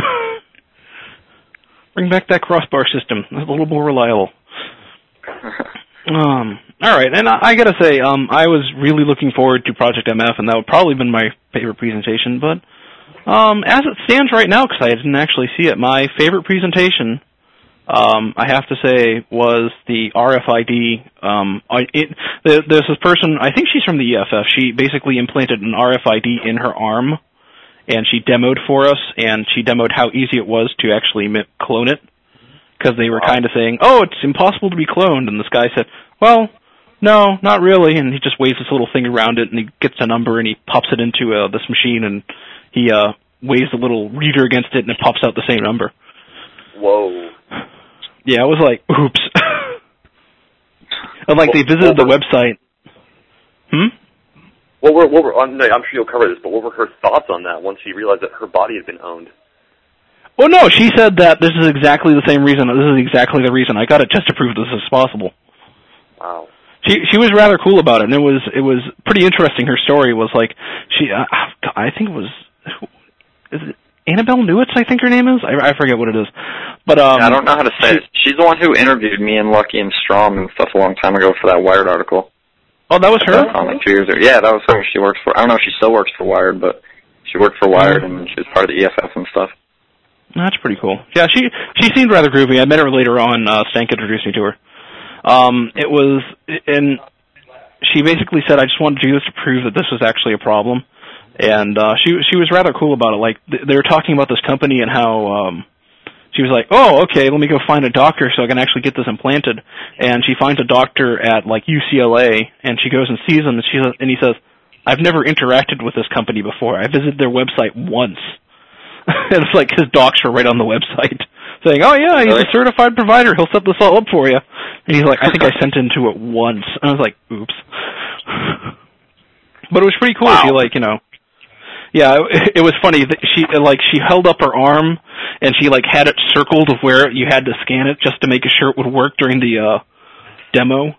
Bring back that crossbar system. It's a little more reliable. Um, all right, and I, I gotta say, um, I was really looking forward to Project M F, and that would probably been my favorite presentation. But um, as it stands right now, because I didn't actually see it, my favorite presentation, um, I have to say, was the R F I D. Um, I, it, the, there's this person, I think she's from the E F F. She basically implanted an R F I D in her arm, and she demoed for us, and she demoed how easy it was to actually clone it. Because they were kind of saying, oh, it's impossible to be cloned. And this guy said, well, no, not really. And he just waves this little thing around it, and he gets a number, and he pops it into uh, this machine, and he uh, waves a little reader against it, and it pops out the same number. Whoa. Yeah, it was like, oops. And like Well, they visited the well, website. Hmm? What were, what were, I'm I'm sure you'll cover this, but what were her thoughts on that once she realized that her body had been owned? Well, no, she said that this is exactly the same reason. This is exactly the reason I got it, just to prove this is possible. Wow. She she was rather cool about it, and it was it was pretty interesting. Her story was like she uh, I think it was is it Annabelle Newitz, I think her name is. I, I forget what it is, but um, yeah, I don't know how to say it. She's the one who interviewed me and Lucky and Strom and stuff a long time ago for that Wired article. Oh, that was her? Um, like two years ago. Yeah, that was her. She works for, I don't know if she still works for Wired, but she worked for Wired and she was part of the E F F and stuff. That's pretty cool. Yeah, she she seemed rather groovy. I met her later on. Uh, Stank introduced me to her. Um, it was, and she basically said, I just wanted to do this to prove that this was actually a problem. And uh, she she was rather cool about it. Like, they were talking about this company and how um, she was like, oh, okay, let me go find a doctor so I can actually get this implanted. And she finds a doctor at, like, U C L A, and she goes and sees him, and, she, and he says, I've never interacted with this company before. I visited their website once. And it's like his docs are right on the website saying, oh, yeah, he's really? a certified provider. He'll set this all up for you. And he's like, I think I sent into it once. And I was like, oops. But it was pretty cool. Wow. She, like, you know, yeah, it, it was funny that she, like, she held up her arm and she, like, had it circled of where you had to scan it just to make sure it would work during the uh, demo.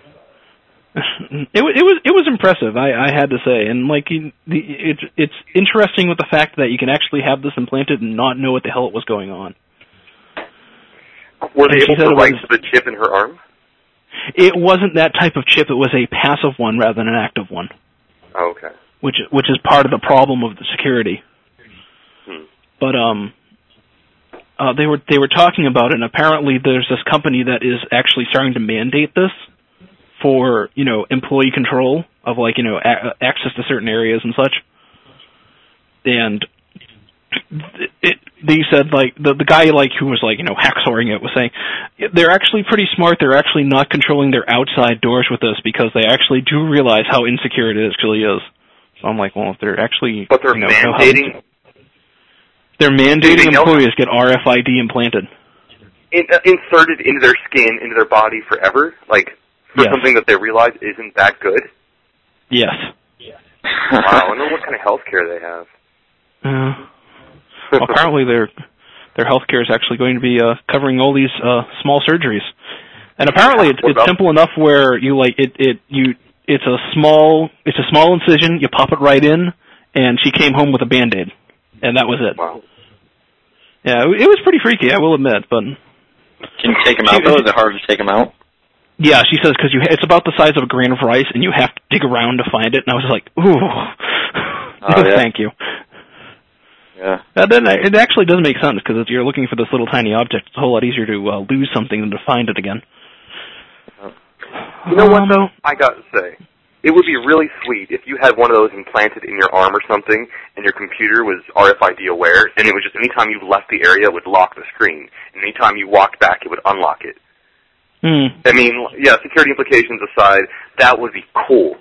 It was it was it was impressive, I, I had to say, and like the it's it's interesting with the fact that you can actually have this implanted and not know what the hell it was going on. Were they And she able said to it write was- the chip in her arm? It wasn't that type of chip; it was a passive one rather than an active one, Oh, okay. which which is part of the problem of the security. Hmm. But um, uh, they were they were talking about it, and apparently there's this company that is actually starting to mandate this for, you know, employee control of, like, you know, a- access to certain areas and such. And it, they said, like, the the guy, like, who was, like, you know, hacksawing it was saying, they're actually pretty smart. They're actually not controlling their outside doors with this because they actually do realize how insecure it actually is. So I'm like, well, if they're actually... But they're you know, know how- mandating... they're mandating they know- employees get R F I D implanted. In, uh, inserted into their skin, into their body forever? Like, for Yes. something that they realize isn't that good? Yes. Wow, I wonder what kind of health care they have. Uh, well, apparently their their healthcare is actually going to be uh, covering all these uh, small surgeries, and apparently it's, What it's about- simple enough where you like it it you it's a small it's a small incision, you pop it right in, and she came home with a Band-Aid, and that was it. Wow. Yeah, it was pretty freaky, I will admit, but Can you take them out, though? Is it hard to take them out? yeah, she says because you it's about the size of a grain of rice, and you have to dig around to find it, and I was like, ooh, Oh, yeah. thank you. Yeah. And then it actually does make sense, because if you're looking for this little tiny object, it's a whole lot easier to uh, lose something than to find it again. You know what, Um, though? I got to say, it would be really sweet if you had one of those implanted in your arm or something, and your computer was R F I D aware, and it was just anytime you left the area, it would lock the screen. And anytime you walked back, it would unlock it. Hmm. I mean, yeah, security implications aside, that would be cool.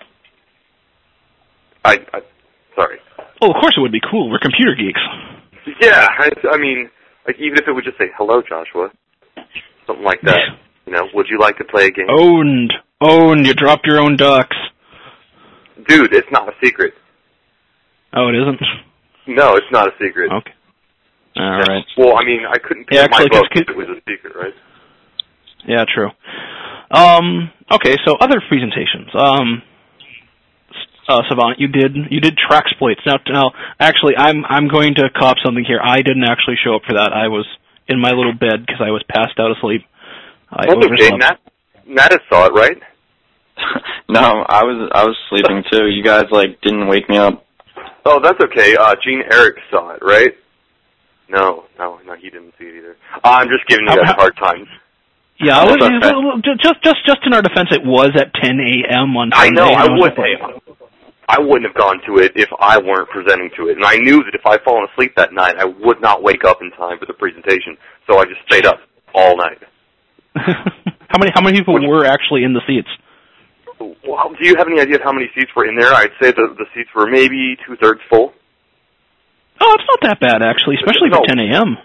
I, I sorry. Well, of course it would be cool. We're computer geeks. Yeah, I, I mean, like even if it would just say, hello, Joshua, something like that. You know, would you like to play a game? Owned. Owned. You dropped your own ducks. Dude, it's not a secret. Oh, it isn't? No, it's not a secret. Okay. All right. Well, I mean, I couldn't pay Yeah, my actually, book cause, if it was a secret, right? Yeah, true. Um, okay, so other presentations. Um, uh, Savant, you did you did Traxploits. Now, now, actually, I'm I'm going to cop something here. I didn't actually show up for that. I was in my little bed because I was passed out asleep. I That's okay. overslept. Nat, Nat saw it, right? No, I was I was sleeping too. You guys like didn't wake me up. Oh, that's okay. Uh, Gene Eric saw it, right? No, no, no, he didn't see it either. Uh, I'm just giving you guys a hard time. Yeah, I was, Okay. well, just just just in our defense, it was at ten a.m. on I Sunday. know. I and was would. like, I wouldn't have gone to it if I weren't presenting to it, and I knew that if I'd fallen asleep that night, I would not wake up in time for the presentation. So I just stayed up all night. how many how many people Which- were actually in the seats? Well, do you have any idea of how many seats were in there? I'd say the the seats were maybe two thirds full. Oh, it's not that bad actually, especially No. for ten a.m.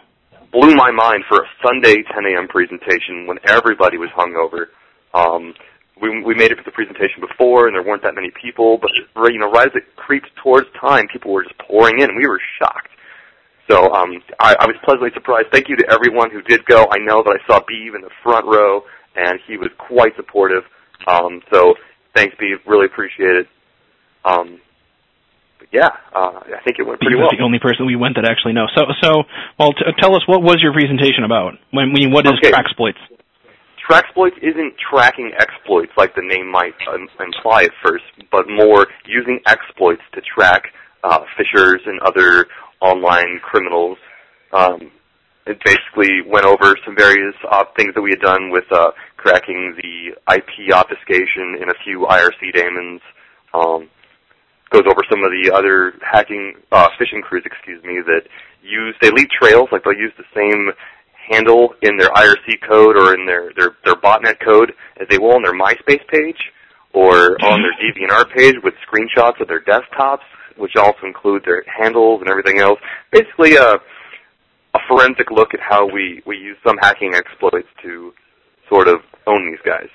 blew my mind for a Sunday ten a.m. presentation when everybody was hungover. Um, we we made it to the presentation before, and there weren't that many people, but you know, right as it creeped towards time, people were just pouring in. We were shocked. So um, I, I was pleasantly surprised. Thank you to everyone who did go. I know that I saw Beeve in the front row, and he was quite supportive. Um, so thanks, Beeve. Really appreciate it. Um, but yeah, uh, I think it went pretty Beeve well. was the only person we went that actually know. So, so well, t- tell us, what was your presentation about? I mean, what is Okay. Traxploits? Traxploits isn't tracking exploits like the name might um, imply at first, but more using exploits to track uh, phishers and other online criminals. Um, it basically went over some various uh, things that we had done with uh, cracking the I P obfuscation in a few I R C daemons. Um, goes over some of the other hacking, uh, phishing crews, excuse me, that use, they leave trails, like they'll use the same handle in their I R C code or in their, their, their botnet code as they will on their MySpace page or on their DeviantArt page with screenshots of their desktops, which also include their handles and everything else. Basically, a, a forensic look at how we, we use some hacking exploits to sort of own these guys.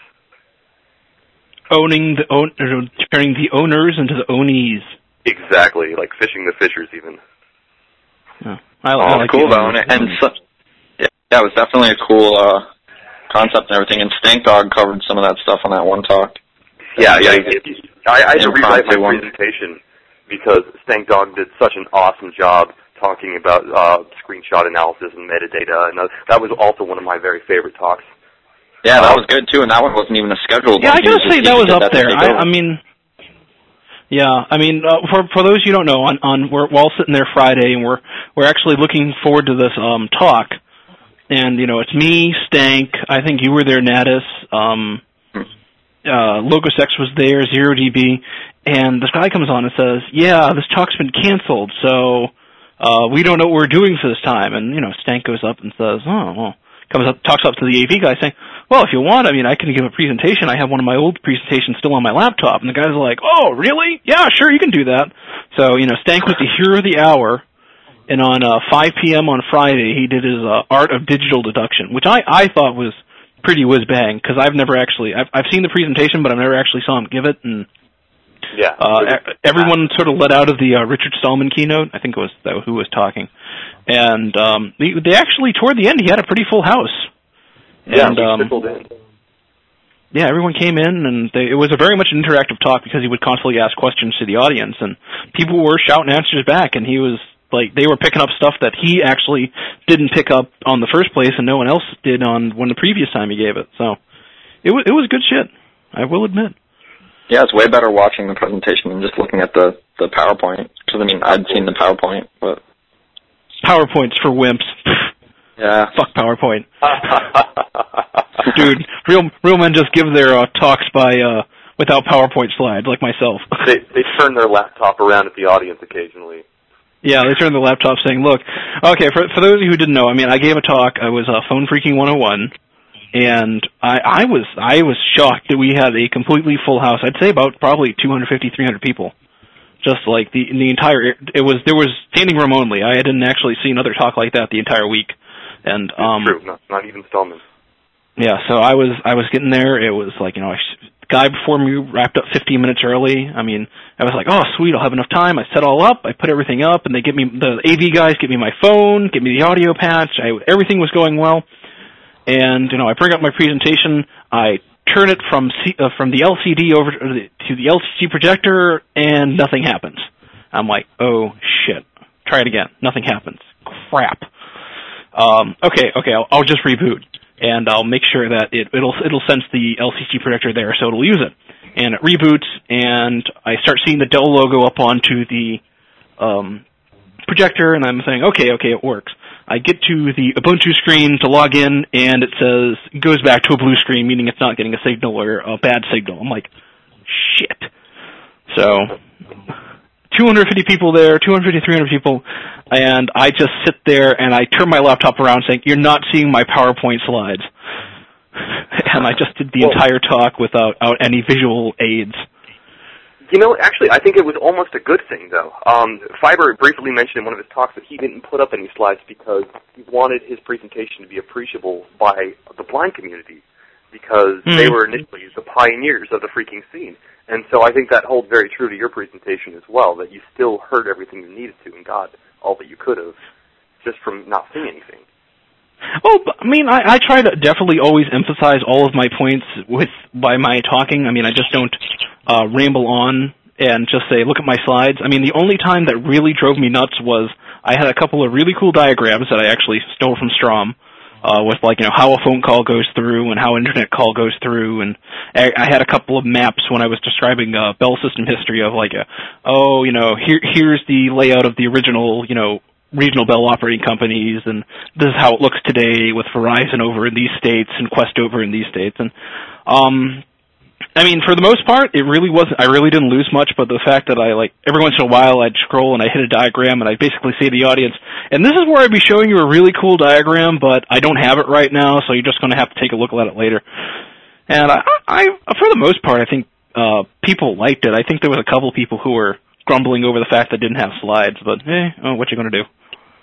Owning the own, turning the owners into the ownees. Exactly, like fishing the fishers, even. Yeah. I, Oh, I like cool the though, and, and so, yeah, yeah, it was definitely a cool uh, concept and everything. And Stank Dog covered some of that stuff on that one talk. Yeah, yeah. It, it, I, I had to rewrite my one. presentation because Stank Dog did such an awesome job talking about uh, screenshot analysis and metadata, and uh, that was also one of my very favorite talks. Yeah, that was good too, and that one wasn't even a scheduled Yeah, one. I gotta say that was up that there. I, I mean, yeah, I mean, uh, for for those you don't know, on on we're, we're all sitting there Friday, and we're we're actually looking forward to this um talk, and you know, it's me, Stank. I think you were there, Natus. Um, uh, LogosX was there, Zero D B, and this guy comes on and says, "Yeah, this talk's been canceled, so uh, we don't know what we're doing for this time." And you know, Stank goes up and says, "Oh, well." Comes up, talks up to the A V guy saying, well, if you want, I mean, I can give a presentation. I have one of my old presentations still on my laptop. And the guy's like, oh, really? Yeah, sure, you can do that. So, you know, Stank was the hero of the hour. And on uh, five p.m. on Friday, he did his uh, Art of Digital Deduction, which I, I thought was pretty whiz-bang, because I've never actually, I've, I've seen the presentation, but I've never actually saw him give it. And yeah, uh, everyone sort of let out of the uh, Richard Stallman keynote. I think it was that who was talking. And um, they, they actually, toward the end, he had a pretty full house. Yeah, and, um, in. Yeah, everyone came in, and they, it was a very much an interactive talk because he would constantly ask questions to the audience, and people were shouting answers back, and he was like, they were picking up stuff that he actually didn't pick up on the first place, and no one else did on when the previous time he gave it. So it was it was good shit, I will admit. Yeah, it's way better watching the presentation than just looking at the the PowerPoint. Because I mean, I'd seen the PowerPoint, but PowerPoint's for wimps. Yeah. Fuck PowerPoint. Dude, real real men just give their uh, talks by uh, without PowerPoint slides, like myself. they they turn their laptop around at the audience occasionally. Yeah, they turn the laptop saying, look, okay, for for those of you who didn't know, I mean, I gave a talk, I was uh, Phone Freaking one oh one, and I, I was I was shocked that we had a completely full house. I'd say about probably two hundred fifty, three hundred people. Just like the the entire, it was, there was standing room only. I didn't actually see another talk like that the entire week. And, um, True, not, not even Stallman. Yeah, so I was, I was getting there. It was like, you know, the guy before me wrapped up fifteen minutes early. I mean, I was like, oh, sweet, I'll have enough time. I set all up. I put everything up, and they give me, the A V guys give me my phone, give me the audio patch. I, everything was going well. And, you know, I bring up my presentation. I turn it from C, uh, from the L C D over to the, to the L C D projector, and nothing happens. I'm like, oh, shit. Try it again. Nothing happens. Crap. Um, okay, okay, I'll, I'll just reboot, and I'll make sure that it, it'll it'll sense the L C D projector there, so it'll use it. And it reboots, and I start seeing the Dell logo up onto the um, projector, and I'm saying, okay, okay, it works. I get to the Ubuntu screen to log in, and it says, it goes back to a blue screen, meaning it's not getting a signal or a bad signal. I'm like, shit. So, two hundred fifty people there, two hundred fifty, three hundred people, and I just sit there and I turn my laptop around saying, you're not seeing my PowerPoint slides. And I just did the well, entire talk without, without any visual aids. You know, actually, I think it was almost a good thing, though. Um, Fiber briefly mentioned in one of his talks that he didn't put up any slides because he wanted his presentation to be appreciable by the blind community, because mm-hmm. they were initially the pioneers of the freaking scene. And so I think that holds very true to your presentation as well, that you still heard everything you needed to and got all that you could have just from not seeing anything. Well, I mean, I, I try to definitely always emphasize all of my points with by my talking. I mean, I just don't uh, ramble on and just say, look at my slides. I mean, the only time that really drove me nuts was I had a couple of really cool diagrams that I actually stole from Strom uh, with, like, you know, how a phone call goes through and how an internet call goes through. And I, I had a couple of maps when I was describing uh, Bell system history of, like, a, oh, you know, here here's the layout of the original, you know, regional Bell operating companies, and this is how it looks today with Verizon over in these states and Quest over in these states. And um, I mean, for the most part, it really wasn't. I really didn't lose much, but the fact that I, like, every once in a while I'd scroll and I hit a diagram and I'd basically say to the audience, and this is where I'd be showing you a really cool diagram, but I don't have it right now, so you're just going to have to take a look at it later. And I, I, for the most part, I think uh, people liked it. I think there was a couple of people who were grumbling over the fact that I didn't have slides, but eh, oh, what you going to do?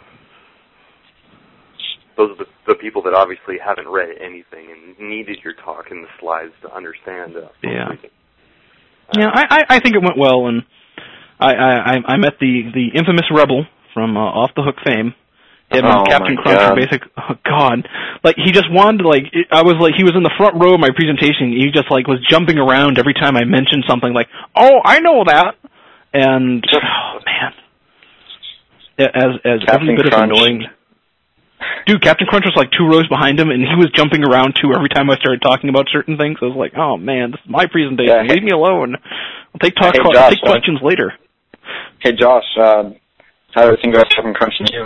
Those are the, the people that obviously haven't read anything and needed your talk and the slides to understand. Uh, yeah, uh, yeah. I, I think it went well, and I I, I met the, the infamous Rebel from uh, Off the Hook fame. Him oh and Captain my Crunch God. are basic. Oh God, like he just wanted like it, I was like he was in the front row of my presentation. He just like was jumping around every time I mentioned something. Like, oh, I know that, and oh man, as as Captain every bit Crunch. of annoying. Dude, Captain Crunch was like two rows behind him, and he was jumping around too every time I started talking about certain things. I was like, "Oh man, this is my presentation. Yeah, hey, Leave me alone. I'll take talk. Hey, I'll Josh, take questions uh, later." Hey Josh, uh, how did everything go with Captain Crunch and you?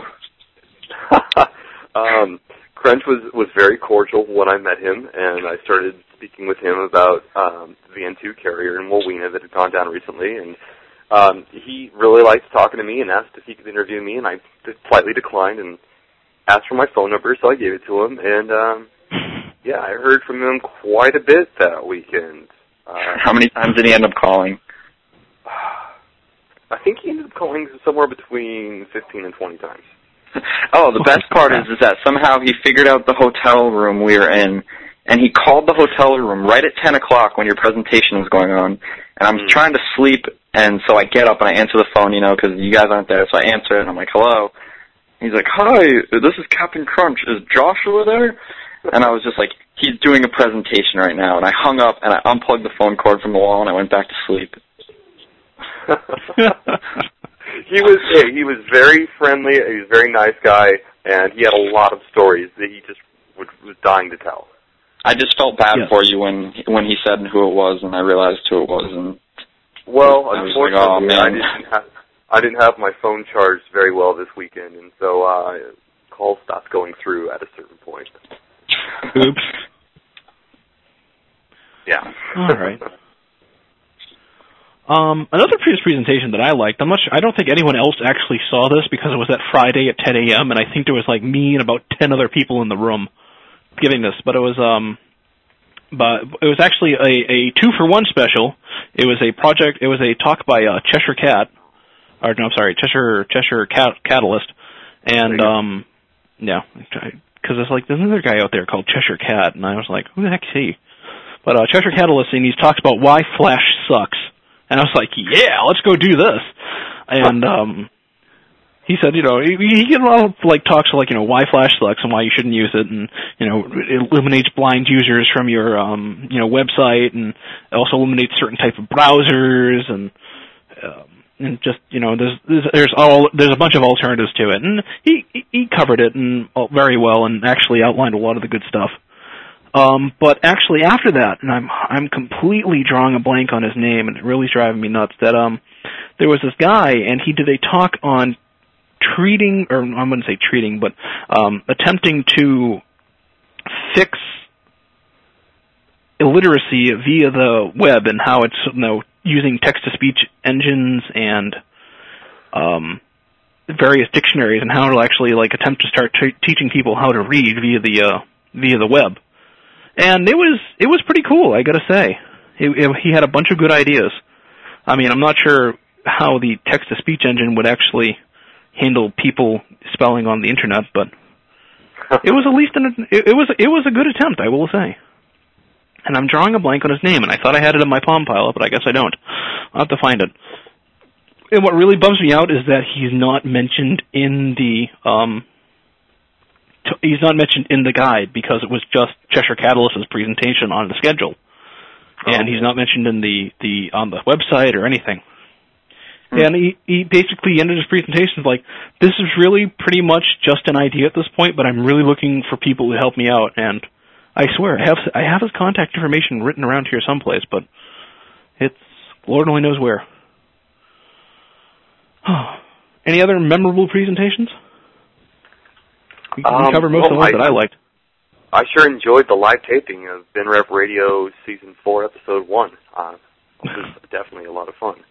um, Crunch was was very cordial when I met him, and I started speaking with him about um, the N two carrier in Wawina that had gone down recently, and um, he really liked talking to me and asked if he could interview me, and I politely declined and asked for my phone number, so I gave it to him, and um, yeah, I heard from him quite a bit that weekend. Uh, How many times did he end up calling? I think he ended up calling somewhere between fifteen and twenty times. Oh, the best part is is that somehow he figured out the hotel room we were in, and he called the hotel room right at ten o'clock when your presentation was going on, and I'm mm. trying to sleep, and so I get up and I answer the phone, you know, because you guys aren't there, so I answer it, and I'm like, hello. He's like, hi, this is Captain Crunch. Is Joshua there? And I was just like, he's doing a presentation right now. And I hung up, and I unplugged the phone cord from the wall, and I went back to sleep. he was he was very friendly. He was a very nice guy, and he had a lot of stories that he just would, was dying to tell. I just felt bad yes. for you when when he said who it was, and I realized who it was. And well, I was unfortunately, like, oh, man. I didn't have... I didn't have my phone charged very well this weekend, and so uh, calls stopped going through at a certain point. Oops. Yeah. All right. Um, another previous presentation that I liked, I'm not sure, I don't think anyone else actually saw this because it was that Friday at ten a.m., and I think there was like me and about ten other people in the room giving this, but it was um, but it was actually a, a two-for-one special. It was a project, it was a talk by uh, Cheshire Cat, or no, I'm sorry, Cheshire Cheshire Cat, Catalyst, and um, yeah, because it's like there's another guy out there called Cheshire Cat, and I was like, who the heck is he? But uh, Cheshire Catalyst, and he talks about why Flash sucks, and I was like, yeah, let's go do this, and um, he said, you know, he, he get a lot of like talks like you know why Flash sucks and why you shouldn't use it, and you know it eliminates blind users from your um, you know website, and it also eliminates certain type of browsers, and um, and just you know there's, there's there's all there's a bunch of alternatives to it, and he he covered it and very well, and actually outlined a lot of the good stuff. Um, but actually after that, and I'm I'm completely drawing a blank on his name, and it really is driving me nuts. That um, there was this guy, and he did a talk on treating, or I wouldn't say treating, but um, attempting to fix illiteracy via the web, and how it's you know using text-to-speech engines and um, various dictionaries, and how to actually like attempt to start t- teaching people how to read via the uh, via the web. And it was it was pretty cool, I gotta say. It, it, he had a bunch of good ideas. I mean, I'm not sure how the text-to-speech engine would actually handle people spelling on the internet, but it was at least an, it, it was it was a good attempt, I will say. And I'm drawing a blank on his name, and I thought I had it in my Palm Pilot, but I guess I don't. I'll have to find it. And what really bums me out is that he's not mentioned in the um, t- he's not mentioned in the guide because it was just Cheshire Catalyst's presentation on the schedule, and he's not mentioned in the, the on the website or anything. Hmm. And he he basically ended his presentation like, "This is really pretty much just an idea at this point, but I'm really looking for people to help me out." And I swear, I have I have his contact information written around here someplace, but it's Lord only knows where. Any other memorable presentations? We, um, we covered most well, of the ones I, that I liked. I sure enjoyed the live taping of Ben Rev Radio Season four, Episode one. Uh, it was definitely a lot of fun.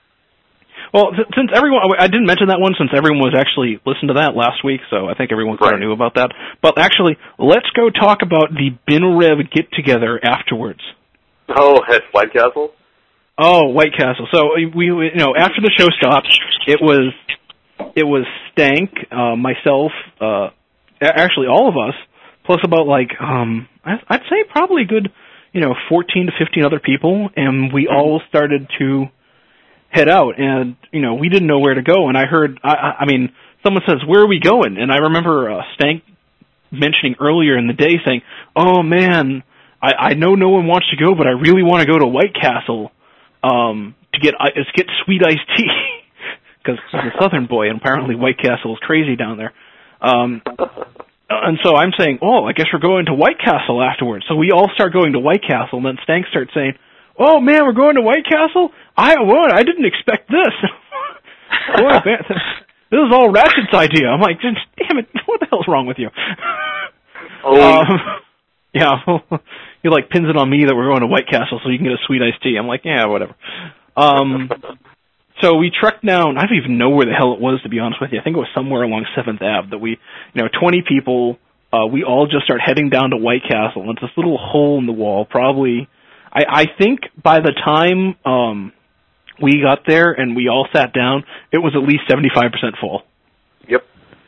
Well, th- since everyone, I didn't mention that one since everyone was actually listened to that last week, so I think everyone kind of right. knew about that. But actually, let's go talk about the Ben Rev get-together afterwards. Oh, at White Castle? Oh, White Castle. So we, we, you know, after the show stopped, it was, it was Stank, uh, myself, uh, actually all of us, plus about like, um, I'd say probably a good, you know, fourteen to fifteen other people, and we all started to head out, and, you know, we didn't know where to go, and I heard, I, I mean, someone says, "Where are we going?" And I remember uh, Stank mentioning earlier in the day saying, "Oh man, I, I know no one wants to go, but I really want to go to White Castle. Um, to get uh, to get sweet iced tea," because he's a Southern boy, and apparently White Castle is crazy down there. Um, and so I'm saying, "Oh, I guess we're going to White Castle afterwards." So we all start going to White Castle, and then Stank starts saying, "Oh man, we're going to White Castle? I what? I didn't expect this. Boy, man, this is all Ratchet's idea." I'm like, "Damn it, what the hell's wrong with you?" Oh. Um, yeah. He like pins it on me that we're going to White Castle so you can get a sweet iced tea. I'm like, yeah, whatever. Um, so we trekked down. I don't even know where the hell it was, to be honest with you. I think it was somewhere along seventh Avenue that we, you know, twenty people. Uh, we all just start heading down to White Castle. And it's this little hole in the wall. Probably, I, I think by the time um, we got there and we all sat down, it was at least seventy-five percent full. Yep.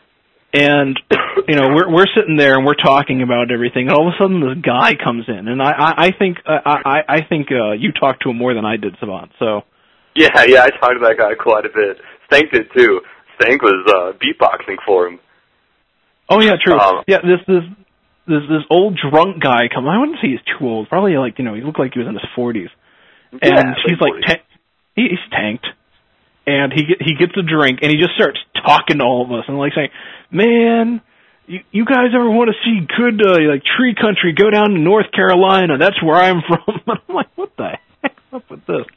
And, you know, we're we're sitting there and we're talking about everything, and all of a sudden this guy comes in, and I I, I think uh, I I think uh, you talked to him more than I did, Savant. So. Yeah, yeah, I talked to that guy quite a bit. Stank did too. Stank was uh, beatboxing for him. Oh yeah, true. Um, yeah, this this this this old drunk guy comes. I wouldn't say he's too old. Probably like you know he looked like he was in his forties, and yeah, he's like ta- he, he's tanked. And he get, he gets a drink, and he just starts talking to all of us, and like saying, "Man, you, you guys ever want to see good uh, like tree country? Go down to North Carolina. That's where I'm from." And I'm like, "What the heck up with this?"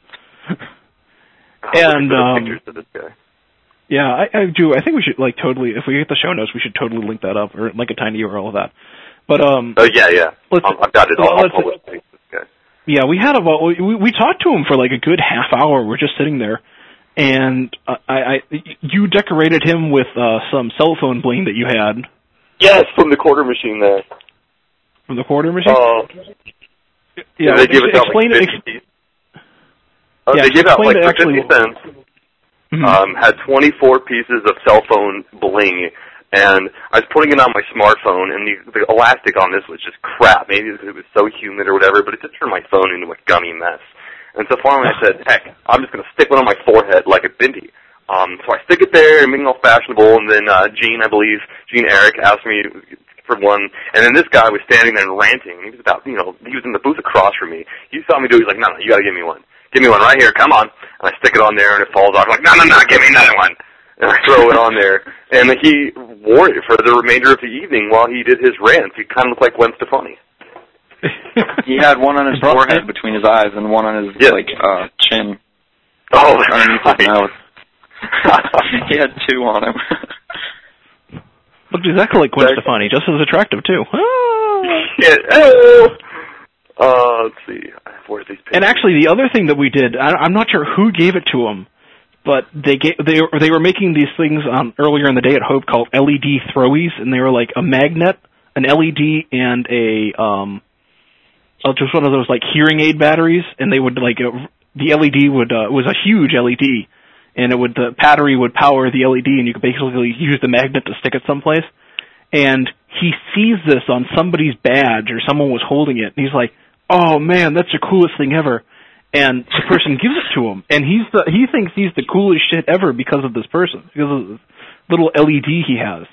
And um, pictures of this guy. Yeah, I, I do. I think we should like totally. If we get the show notes, we should totally link that up, or like a tiny U R L of that. But um. Oh yeah, yeah. Um, I've got it all. Let's, let's, okay. Yeah, we had a we we talked to him for like a good half hour. We're just sitting there. And uh, I, I, you decorated him with uh, some cell phone bling that you had. Yes, from the quarter machine there. From the quarter machine? Oh. Uh, yeah, they give it out explain like fifty it, ex- oh, yeah, they give out like for actually, fifty cents. Mm-hmm. Um, had twenty-four pieces of cell phone bling, and I was putting it on my smartphone, and the, the elastic on this was just crap. Maybe because it was so humid or whatever, but it just turned my phone into a gummy mess. And so finally I said, heck, I'm just going to stick one on my forehead like a bindi. Um, so I stick it there and making all fashionable, and then uh, Gene, I believe, Gene Eric asked me for one, and then this guy was standing there and ranting. He was about, you know, he was in the booth across from me. He saw me do it. He's like, no, no, you got to give me one. Give me one right here. Come on. And I stick it on there, and it falls off. I'm like, no, no, no, give me another one. And I throw it on there. And he wore it for the remainder of the evening while he did his rants. He kind of looked like Gwen Stefani. He had one on his forehead between his eyes and one on his yeah. like uh chin. Oh, underneath right. his mouth. He had two on him. Looked exactly like Gwen Stefani, just as attractive too. Oh. Yeah. Oh. Uh, let's see. Where's these pictures? And actually, the other thing that we did, I, I'm not sure who gave it to him, but they gave, they they were making these things um, earlier in the day at Hope called L E D throwies, and they were like a magnet, an L E D, and a um. Uh, just one of those like hearing aid batteries, and they would like uh, the L E D would uh, was a huge L E D, and it would the battery would power the L E D, and you could basically use the magnet to stick it someplace. And he sees this on somebody's badge, or someone was holding it, and he's like, "Oh man, that's the coolest thing ever." And the person gives it to him, and he's the he thinks he's the coolest shit ever because of this person, because of this little L E D he has.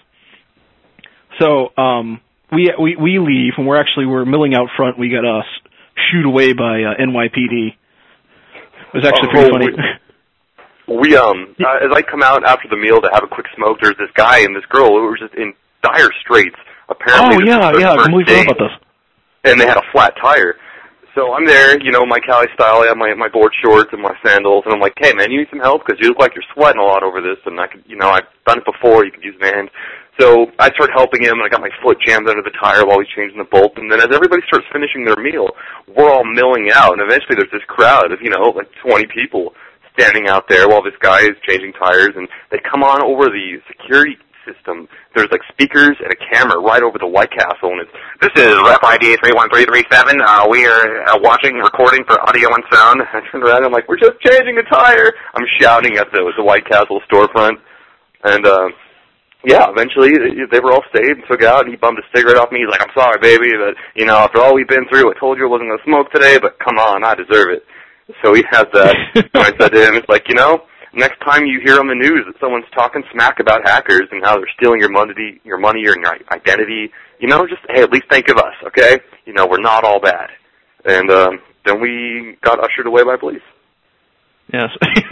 So um, we we we leave, and we're actually we're milling out front. We got uh, shoot away by uh, N Y P D. It was actually pretty oh, funny. We, we um uh, as I come out after the meal to have a quick smoke, there's this guy and this girl who were just in dire straits. Apparently, oh yeah, yeah, I completely forgot about this. And they had a flat tire. So I'm there, you know, my Cali style. I have my my board shorts and my sandals, and I'm like, "Hey, man, you need some help? Because you look like you're sweating a lot over this." And I could, you know, I've done it before. You could use my hand. So I start helping him, and I got my foot jammed under the tire while he's changing the bolt. And then as everybody starts finishing their meal, we're all milling out, and eventually there's this crowd of, you know, like twenty people standing out there while this guy is changing tires, and they come on over the security system. There's like speakers and a camera right over the White Castle, and it's, "This is Rep I D three one three three seven. Uh, we are uh, watching, recording for audio and sound." I turn around and I'm like, "We're just changing a tire." I'm shouting at the, the White Castle storefront, and uh, yeah, eventually they were all saved and took out, and he bummed a cigarette off me. He's like, "I'm sorry, baby, but, you know, after all we've been through, I told you I wasn't going to smoke today, but come on, I deserve it." So he has that. And I said to him, it's like, you know, next time you hear on the news that someone's talking smack about hackers and how they're stealing your money, your money or your identity, you know, just, hey, at least think of us, okay? You know, we're not all bad. And um, then we got ushered away by police. Yes.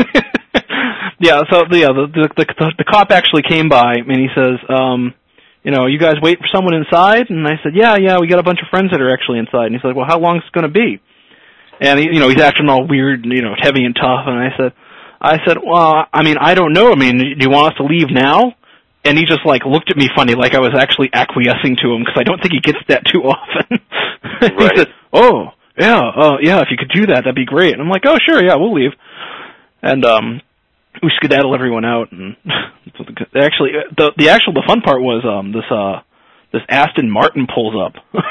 Yeah, so the, yeah, the, the the the cop actually came by, and he says, um, you know, "You guys wait for someone inside?" And I said, yeah, yeah, we got a bunch of friends that are actually inside. And he's like, "Well, how long is it going to be?" And, he, you know, he's acting all weird and, you know, heavy and tough. And I said, I said, "Well, I mean, I don't know. I mean, do you want us to leave now?" And he just, like, looked at me funny, like I was actually acquiescing to him, because I don't think he gets that too often. Right. He said, "Oh, yeah, uh, yeah, if you could do that, that'd be great." And I'm like, "Oh, sure, yeah, we'll leave." And um, we skedaddle everyone out. And actually, the the actual the fun part was um, this uh, this Aston Martin pulls up,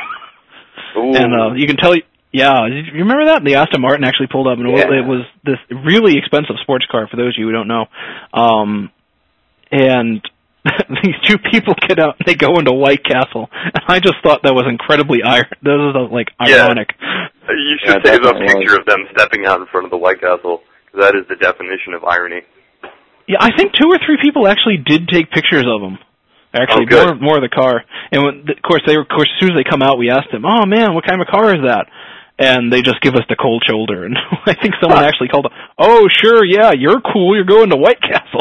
and uh, you can tell. Yeah, you remember that? The Aston Martin actually pulled up, and yeah. It was this really expensive sports car, for those of you who don't know. Um, and these two people get out, and they go into White Castle, and I just thought that was incredibly ir- That was, like, ironic. Yeah. You should yeah, save a picture was. of them stepping out in front of the White Castle, because that is the definition of irony. Yeah, I think two or three people actually did take pictures of them. Actually, oh, more more of the car. And when, of course, they were, of course, as soon as they come out, we asked them, "Oh, man, what kind of car is that?" And they just give us the cold shoulder. And I think someone huh. actually called them, "Oh, sure, yeah, you're cool. You're going to White Castle."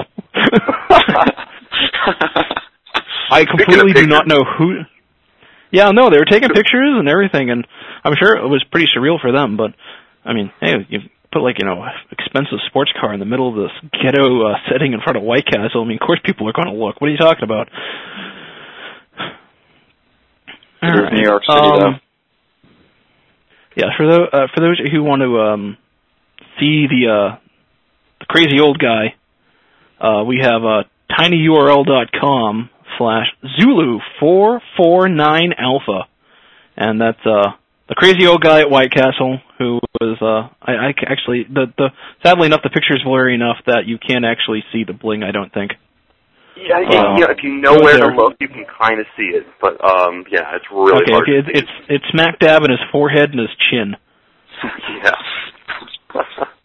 I completely do not know who. Yeah, no, they were taking pictures and everything, and I'm sure it was pretty surreal for them. But, I mean, hey, you put, like, you know, expensive sports car in the middle of this ghetto uh, setting in front of White Castle. I mean, of course people are going to look. What are you talking about? It is right. New York City, um, though. Yeah, for those uh, for those who want to um, see the uh, the crazy old guy, uh, we have uh, tinyurl.com slash Zulu four four nine alpha, and that's uh, the crazy old guy at White Castle who was uh, I, I actually the the sadly enough the picture is blurry enough that you can't actually see the bling. I don't think. Yeah, uh, you know, if you know where there. to look, you can kind of see it. But um, yeah, it's really okay, hard. Okay, to it's, see. it's it's smack dab in his forehead and his chin. Yeah.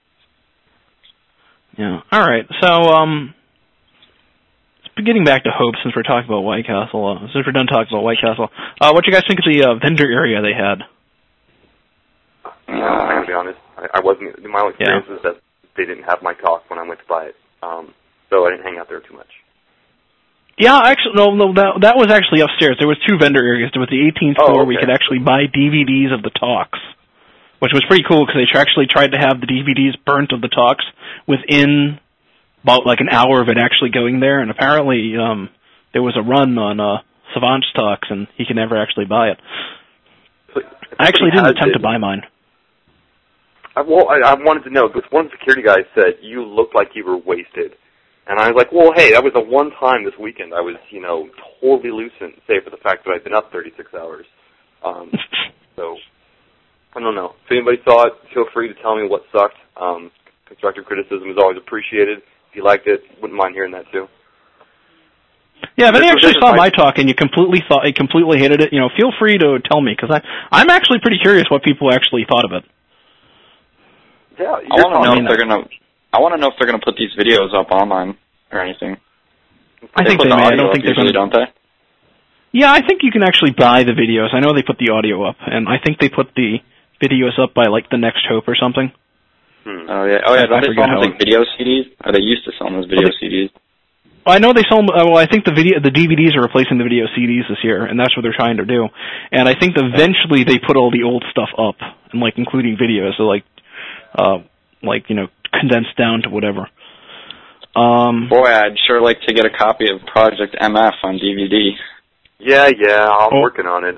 Yeah. All right. So um, getting back to Hope, since we're talking about White Castle, uh, since we're done talking about White Castle, uh, what do you guys think of the uh, vendor area they had? Uh, I'm gonna be honest. I, I wasn't. My own experience yeah. is that they didn't have my talk when I went to buy it, um, so I didn't hang out there too much. Yeah, actually, no, no, that that was actually upstairs. There was two vendor areas. There was the eighteenth oh, floor okay. where you could actually buy D V Ds of the talks, which was pretty cool because they actually tried to have the D V Ds burnt of the talks within about like an hour of it actually going there. And apparently, um, there was a run on uh, Savant's talks, and he could never actually buy it. But I actually didn't attempt to buy mine. I, well, I, I wanted to know because one security guys said you looked like you were wasted. And I was like, well, hey, that was the one time this weekend I was, you know, totally lucid, save for the fact that I've been up thirty-six hours. Um, so, I don't know. If anybody saw it, feel free to tell me what sucked. Um, constructive criticism is always appreciated. If you liked it, wouldn't mind hearing that too. Yeah, if any This- actually this is saw my- my talk and you completely thought, you completely hated it, you know, feel free to tell me, because I, I'm actually pretty curious what people actually thought of it. Yeah, I want to know if they're gonna. I want to know if they're gonna put these videos up online or anything. I think put they the may. I audio don't up think they're usually, going don't they? Yeah, I think you can actually buy the videos. I know they put the audio up, and I think they put the videos up by, like, the Next Hope or something. Hmm. Oh yeah. Oh yeah. I- Don't I they forget sell them how as it- like video C Ds? Or they used to sell them as video Well, they- C Ds. I know they sell. Uh, well, I think the video, the D V Ds are replacing the video C Ds this year, and that's what they're trying to do. And I think eventually they put all the old stuff up, and like including videos, so like, uh, like you know, condensed down to whatever. Um, Boy, I'd sure like to get a copy of Project M F on D V D. Yeah, yeah, I'm Oh. working on it.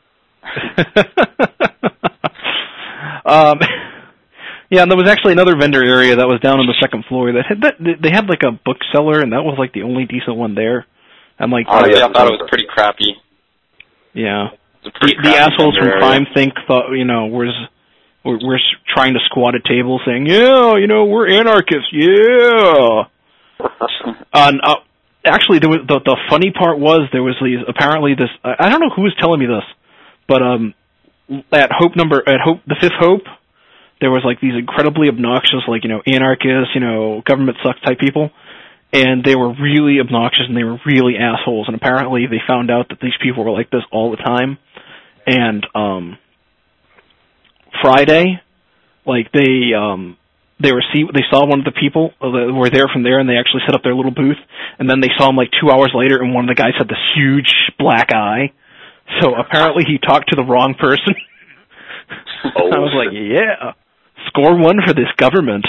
um, yeah, and there was actually another vendor area that was down on the second floor that had that they had like a bookseller, and that was like the only decent one there. And like, Honestly, yeah, I thought it was pretty crappy. yeah, It was a the, pretty the crappy assholes vendor from area. Crime Think thought, you know, was we're, we're trying to squat a table, saying, yeah, you know, we're anarchists, yeah. And uh, actually, there was the the funny part was there was these apparently this I, I don't know who was telling me this, but um, at Hope number at Hope the Fifth Hope, there was like these incredibly obnoxious, like, you know, anarchists, you know, government sucks type people, and they were really obnoxious and they were really assholes. And apparently, they found out that these people were like this all the time. And um, Friday, like they um, they were see they saw one of the people that were there from there, and they actually set up their little booth. And then they saw him like two hours later, and one of the guys had this huge black eye. So apparently, he talked to the wrong person. Oh. I was like, yeah, score one for this government.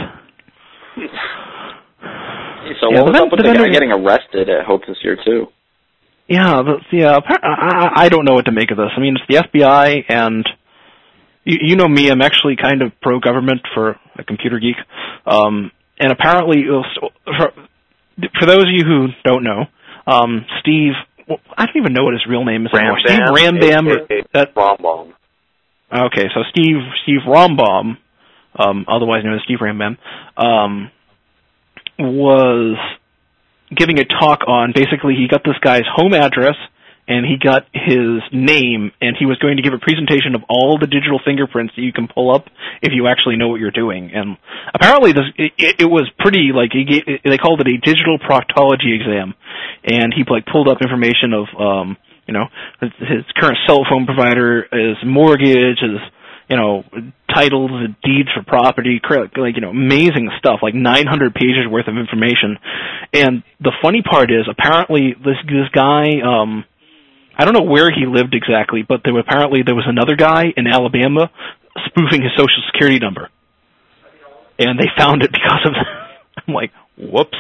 So Yeah, what was the up with ven- the the guy vendor- getting arrested at Hope this year too? Yeah, but, yeah. appar- I, I don't know what to make of this. I mean, it's the F B I, and you, you know me. I'm actually kind of pro-government for a computer geek. Um, and apparently, it was- for, for those of you who don't know, um, Steve. Well, I don't even know what his real name is anymore. Steve Rambam. A K A That, Rambam. okay, so Steve Steve Rambam, um, otherwise known as Steve Rambam, um, was giving a talk on, basically he got this guy's home address and he got his name, and he was going to give a presentation of all the digital fingerprints that you can pull up if you actually know what you're doing. And apparently this it, it was pretty, like, he gave, they called it a digital proctology exam, and he like pulled up information of um you know his, his current cell phone provider, his mortgage, his you know titles, deeds for property, like, you know amazing stuff, like nine hundred pages worth of information. And the funny part is, apparently this this guy, um I don't know where he lived exactly, but there apparently there was another guy in Alabama spoofing his social security number, and they found it because of that. I'm like, whoops.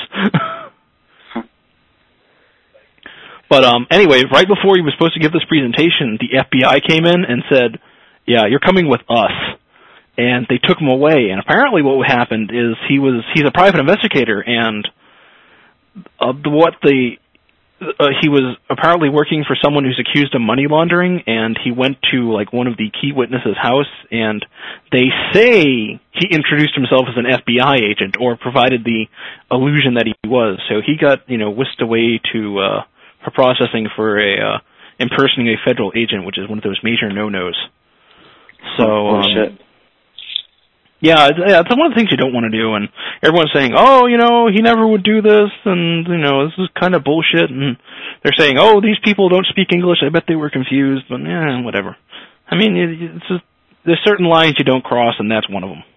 But um, anyway, right before he was supposed to give this presentation, the F B I came in and said, "Yeah, you're coming with us." And they took him away. And apparently, what happened is he was he's a private investigator, and uh, what the uh, he was apparently working for someone who's accused of money laundering. And he went to like one of the key witnesses' house, and they say he introduced himself as an F B I agent, or provided the illusion that he was. So he got you know whisked away to. Uh, for processing for a uh, impersonating a federal agent, which is one of those major no-nos. So, oh, um, shit. yeah, it's, yeah, it's one of the things you don't want to do, and everyone's saying, oh, you know, he never would do this, and, you know, this is kind of bullshit, and they're saying, oh, these people don't speak English, I bet they were confused, but, yeah, whatever. I mean, it's just, there's certain lines you don't cross, and that's one of them.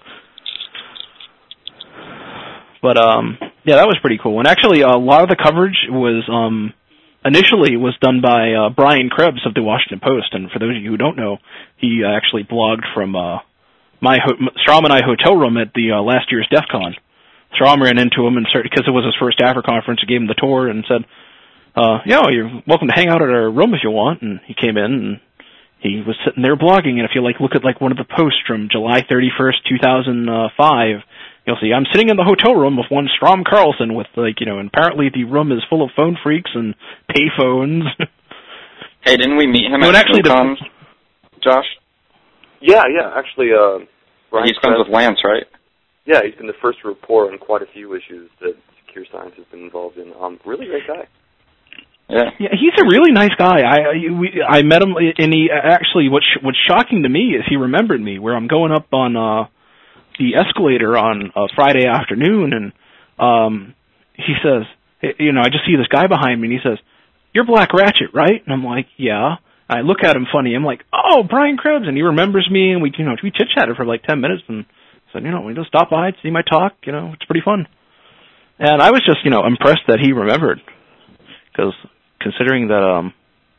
But, um, yeah, that was pretty cool. And actually, a lot of the coverage was, um, initially was done by uh, Brian Krebs of the Washington Post. And for those of you who don't know, he uh, actually blogged from uh, my ho- Strom and I hotel room at the uh, last year's DEF CON. Strom ran into him, and started, because it was his first Afro conference, he gave him the tour and said, uh, yeah, you're welcome to hang out at our room if you want. And he came in, and he was sitting there blogging. And if you like look at like one of the posts from July thirty-first, two thousand five, you'll see, I'm sitting in the hotel room with one Strom Carlson with, like, you know, and apparently the room is full of phone freaks and pay phones. Hey, didn't we meet him No, at actually, SnoCon, the, Josh? Yeah, yeah. Actually, uh, Brian He's friends Krebs, with Lance, right? Yeah, he's been the first to report on quite a few issues that Secure Science has been involved in. Um, really great guy. Yeah. Yeah, he's a really nice guy. I I, we, I met him, and he actually what's what's shocking to me is he remembered me. Where I'm going up on uh, the escalator on uh, Friday afternoon, and um, he says, you know, I just see this guy behind me, and he says, "You're Black Ratchet, right?" And I'm like, "Yeah." I look at him funny. I'm like, "Oh, Brian Krebs," and he remembers me, and we, you know, we chit chatted for like ten minutes, and said, you know, we just stop by, see my talk, you know, it's pretty fun. And I was just, you know, impressed that he remembered, because considering that um,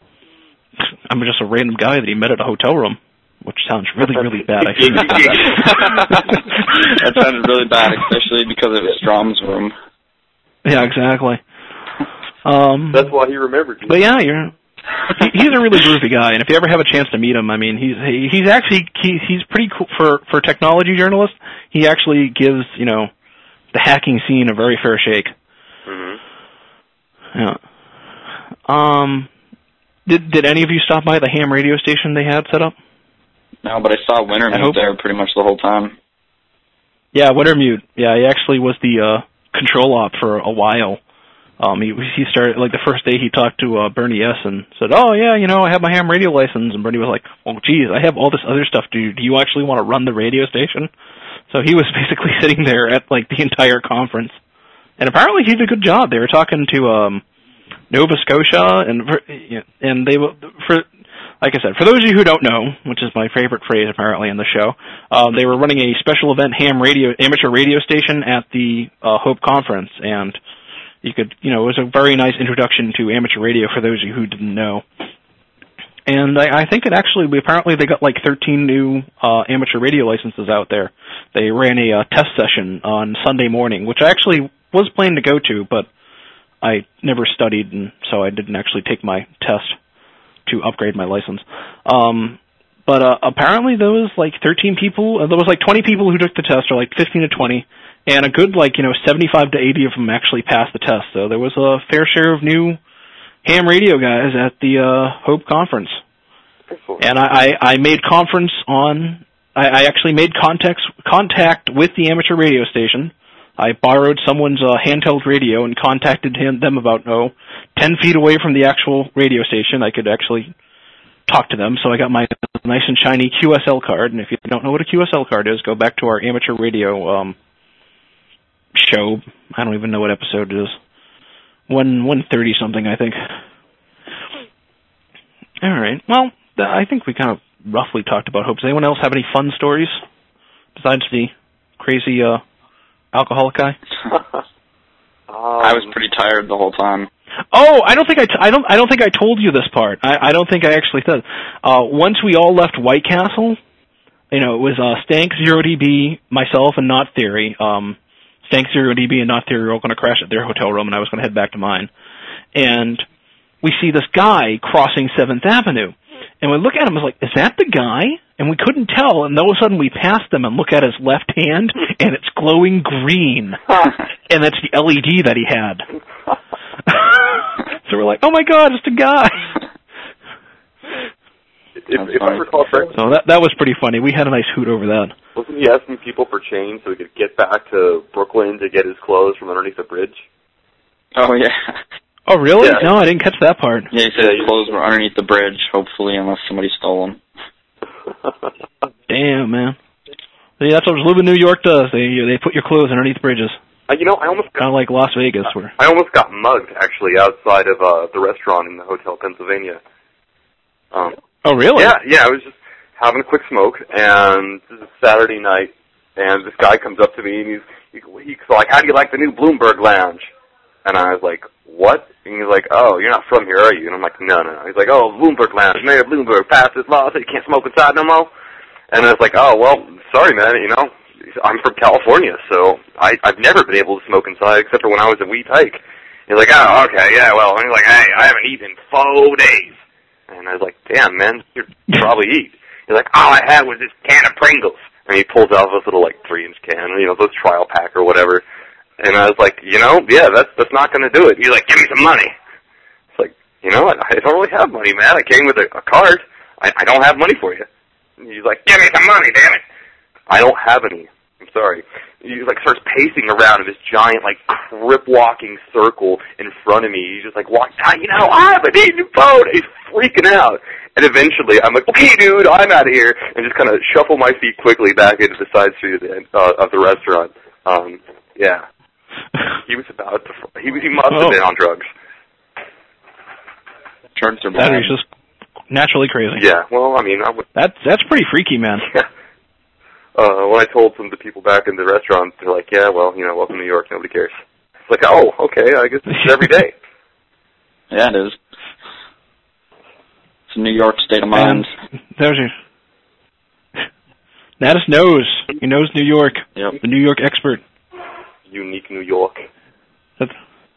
I'm just a random guy that he met at a hotel room, which sounds really, really bad. I shouldn't have done that. That sounded really bad, especially because it was Strom's room. Yeah, exactly. Um, That's why he remembered you. But yeah, you're. He, he's a really groovy guy, and if you ever have a chance to meet him, I mean, he's he, he's actually he, he's pretty cool for for technology journalists. He actually gives, you know, the hacking scene a very fair shake. Mm-hmm. Yeah. Um, did did any of you stop by the ham radio station they had set up? No, but I saw Wintermute there pretty much the whole time. Yeah, Wintermute. Yeah, he actually was the uh, control op for a while. Um, he he started, like, the first day he talked to uh, Bernie S. and said, "Oh, yeah, you know, I have my ham radio license." And Bernie was like, "Oh, geez, I have all this other stuff. Do you, do you actually want to run the radio station?" So he was basically sitting there at, like, the entire conference. And apparently he did a good job. They were talking to um, Nova Scotia, and and they for like I said, for those of you who don't know, which is my favorite phrase apparently in the show, uh, they were running a special event ham radio amateur radio station at the uh, Hope Conference, and you could, you know, it was a very nice introduction to amateur radio for those of you who didn't know. And I, I think it actually, apparently they got like thirteen new uh, amateur radio licenses out there. They ran a uh, test session on Sunday morning, which I actually was planning to go to, but I never studied, and so I didn't actually take my test to upgrade my license. Um, but uh, apparently there was like thirteen people, uh, there was like twenty people who took the test, or like fifteen to twenty, and a good like, you know, seventy-five to eighty of them actually passed the test. So there was a fair share of new ham radio guys at the uh, Hope Conference. And I, I, I made conference on, I, I actually made contacts, contact with the amateur radio station. I borrowed someone's uh, handheld radio and contacted him, them about, oh, ten feet away from the actual radio station. I could actually talk to them. So I got my nice and shiny Q S L card. And if you don't know what a Q S L card is, go back to our amateur radio um, show. I don't even know what episode it is. One one thirty something, I think. All right. Well, th- I think we kind of roughly talked about Hope. Does anyone else have any fun stories besides the crazy uh, alcoholic guy? um, I was pretty tired the whole time. Oh, I don't think I, t- I don't I don't think I told you this part. I, I don't think I actually said. Uh, once we all left White Castle, you know, it was uh, Stank, Zero D B, myself, and Not Theory. Um, Stank, Zero D B, and Not Theory were all going to crash at their hotel room, and I was going to head back to mine. And we see this guy crossing seventh Avenue. And we look at him, I was like, is that the guy? And we couldn't tell, and all of a sudden we passed him and look at his left hand, and it's glowing green. And that's the L E D that he had. So we're like, oh my God, it's the guy. If, if I recall correctly, so that that was pretty funny. We had a nice hoot over that. Wasn't he asking people for change so he could get back to Brooklyn to get his clothes from underneath the bridge? Oh, yeah. Oh, really? Yeah. No, I didn't catch that part. Yeah, he said his clothes were underneath the bridge, hopefully, unless somebody stole them. Damn, man. See, that's what living in New York does. They they put your clothes underneath bridges. Uh, you know, I almost kind of like Las Vegas, where I almost got mugged actually outside of uh, the restaurant in the Hotel Pennsylvania. Um, oh, really? Yeah, yeah. I was just having a quick smoke, and this is Saturday night, and this guy comes up to me, and he's he, he's like, "How do you like the new Bloomberg Lounge?" And I was like, "What?" And he's like, "Oh, you're not from here, are you?" And I'm like, "No, no, no." He's like, "Oh, Bloomberg Lounge. Mayor Bloomberg passed this law so you can't smoke inside no more." And I was like, "Oh, well, sorry, man. You know, I'm from California, so I, I've never been able to smoke inside except for when I was at Wheat Hike." He's like, "Oh, okay, yeah, well." And he's like, "Hey, I haven't eaten in four days." And I was like, "Damn, man, you probably eat." He's like, "All I had was this can of Pringles." And he pulls out this little, like, three-inch can, you know, those trial pack or whatever. And I was like, you know, yeah, that's that's not going to do it. He's like, "Give me some money." It's like, you know, I, I don't really have money, man. I came with a, a card. I, I don't have money for you. He's like, give me some money, damn it. I don't have any. I'm sorry. He like starts pacing around in this giant like crip walking circle in front of me. He's just like, walk down, you know, I have a need new phone. He's freaking out. And eventually I'm like, okay, dude, I'm out of here. And just kind of shuffle my feet quickly back into the side street of the, uh, of the restaurant. Um, yeah. He was about to, he, he must have oh. been on drugs. Drugs are That bad. is just naturally crazy. Yeah, well, I mean, I would. That's, that's pretty freaky, man. Yeah. Uh, when I told some of the people back in the restaurant, they're like, yeah, well, you know, welcome to New York, nobody cares. It's like, oh, okay, I guess it's every day. Yeah, it is. It's a New York state of mind. And there's your... Natus knows. He knows New York. Yep. The New York expert. Unique New York. That's...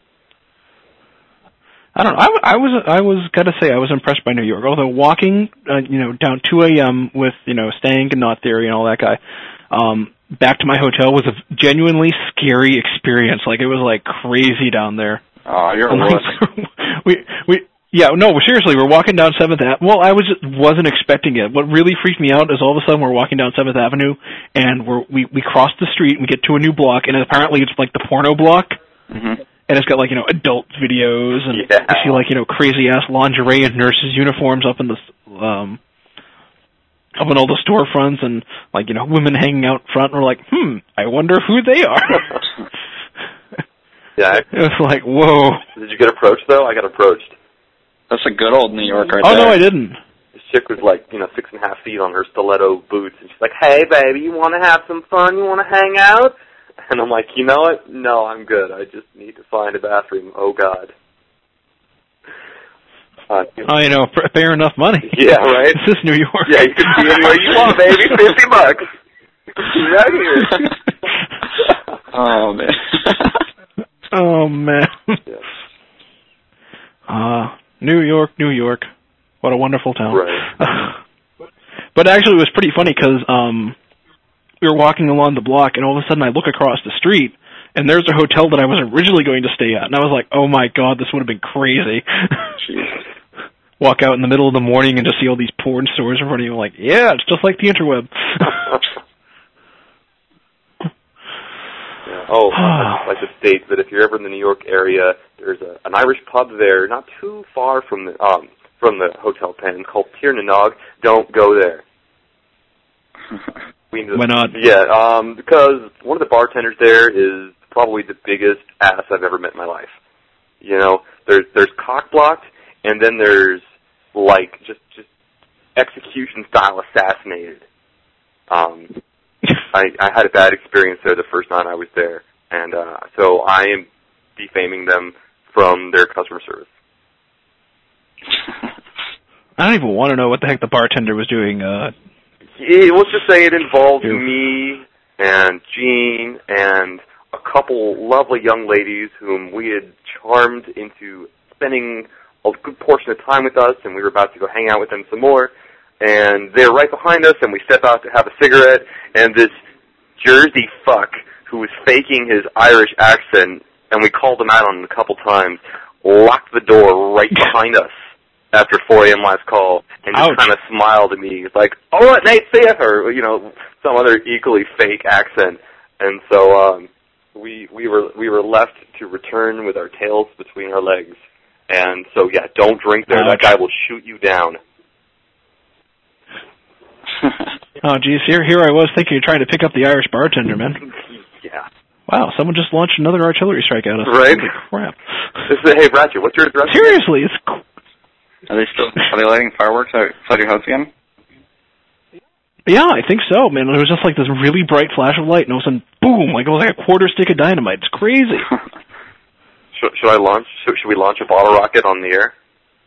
I don't know. I, I was, I was gotta say, I was impressed by New York. Although walking, uh, you know, down two a.m. with, you know, Stank and Not Theory and all that guy, um, back to my hotel was a genuinely scary experience. Like, it was, like, crazy down there. Oh, you're a wuss. we, we, yeah, no, seriously, we're walking down seventh Avenue. Well, I was, wasn't expecting it. What really freaked me out is all of a sudden we're walking down seventh Avenue, and we're, we, we cross the street, and we get to a new block, and apparently it's, like, the porno block. Mm-hmm. And it's got, like, you know, adult videos, and Yeah. you see, like, you know, crazy-ass lingerie and nurses' uniforms up in the, um, up in all the storefronts, and, like, you know, women hanging out front, and we're like, hmm, I wonder who they are. Yeah. It was like, whoa. Did you get approached, though? I got approached. That's a good old New York right Oh, there. no, I didn't. This chick was, like, you know, six and a half feet on her stiletto boots, and she's like, hey, baby, you want to have some fun? You want to hang out? And I'm like, you know what? No, I'm good. I just need to find a bathroom. Oh, God. Uh, Oh, you know, fair enough money. Yeah, right? This is New York. Yeah, you can be anywhere you want, baby. fifty bucks. Right here. Oh, man. Oh, man. Yeah. Uh, New York, New York. What a wonderful town. Right. But actually, it was pretty funny because um, we were walking along the block, and all of a sudden I look across the street, and there's a hotel that I was originally going to stay at. And I was like, oh, my God, this would have been crazy. Walk out in the middle of the morning and just see all these porn stores in front of you. Like, yeah, it's just like the interweb. Yeah. Oh, I'd like to state that if you're ever in the New York area, there's a, an Irish pub there not too far from the um, from the Hotel Penn called Tir na Nog. Don't go there. We Why not? Yeah, um, because one of the bartenders there is probably the biggest ass I've ever met in my life. You know, there's there's cock blocked, and then there's like just just execution style assassinated. Um, I I had a bad experience there the first night I was there, and uh, so I am defaming them from their customer service. I don't even want to know what the heck the bartender was doing. Uh, It, let's just say it involved Ew. me and Jean and a couple lovely young ladies whom we had charmed into spending a good portion of time with us, and we were about to go hang out with them some more. And they're right behind us, and we step out to have a cigarette, and this Jersey fuck who was faking his Irish accent, and we called him out on it a couple times, locked the door right behind us after four a.m. last call, and just Ouch. kind of smiled at me. It's like, oh, what, Nate, see ya, or, you know, some other equally fake accent. And so um, we we were we were left to return with our tails between our legs. And so, yeah, don't drink there. Ouch. That guy will shoot you down. oh, geez, here here I was thinking you're trying to pick up the Irish bartender, man. Yeah. Wow, someone just launched another artillery strike at us. Right? Holy crap. This is, hey, Ratchet, what's your address? Seriously, it's cool. Are they still are they lighting fireworks outside your house again? Yeah, I think so, man. It was just like this really bright flash of light, and all of a sudden, boom, like it was like a quarter stick of dynamite. It's crazy. Should, should I launch? Should, should we launch a bottle rocket on the air?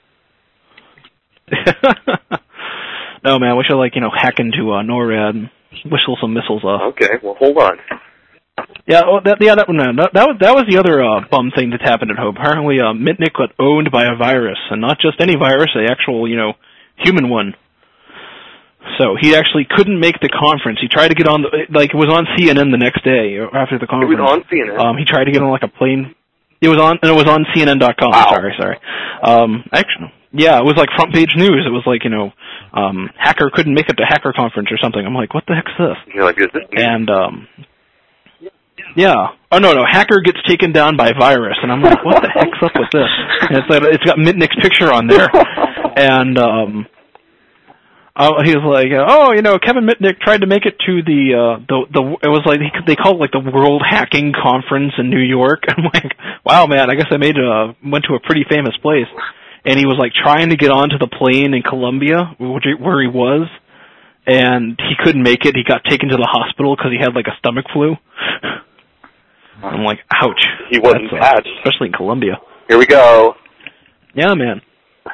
No, man, we should, like, you know, hack into uh, NORAD and whistle some missiles off. Okay, well, hold on. Yeah, well, that, yeah, that, no, that, that was that was the other uh, bum thing that's happened at home. Apparently, uh, Mitnick got owned by a virus, and not just any virus, the actual, you know, human one. So he actually couldn't make the conference. He tried to get on, the, like, it was on C N N the next day or after the conference. It was on C N N? Um, he tried to get on, like, a plane. It was on, and it was on C N N dot com. Wow. Sorry, sorry. Um, actually, Yeah, it was like front page news. It was like, you know, um, hacker couldn't make it to hacker conference or something. I'm like, what the heck's this? You're like, is this news? And, um, yeah. Oh, no, no, hacker gets taken down by virus. And I'm like, what the heck's up with this? And it's like, it's got Mitnick's picture on there. And, um, uh, he was like, oh, you know, Kevin Mitnick tried to make it to the, uh, the, the, it was like, they call it like the World Hacking Conference in New York. I'm like, wow, man, I guess I made a, went to a pretty famous place. And he was like trying to get onto the plane in Colombia, where he was, and he couldn't make it. He got taken to the hospital because he had like a stomach flu. I'm like, ouch. He wasn't That's, patched. Uh, especially in Colombia. Here we go. Yeah, man.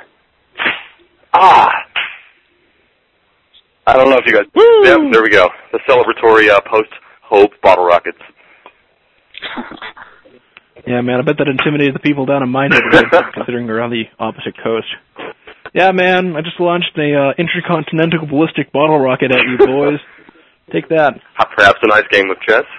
Ah. I don't know if you guys... Woo! Yep, there we go. The celebratory uh, post-Hope bottle rockets. Yeah, man, I bet that intimidated the people down in my neighborhood, considering they're on the opposite coast. Yeah, man, I just launched a uh, intercontinental ballistic bottle rocket at you boys. Take that. Perhaps a nice game of chess.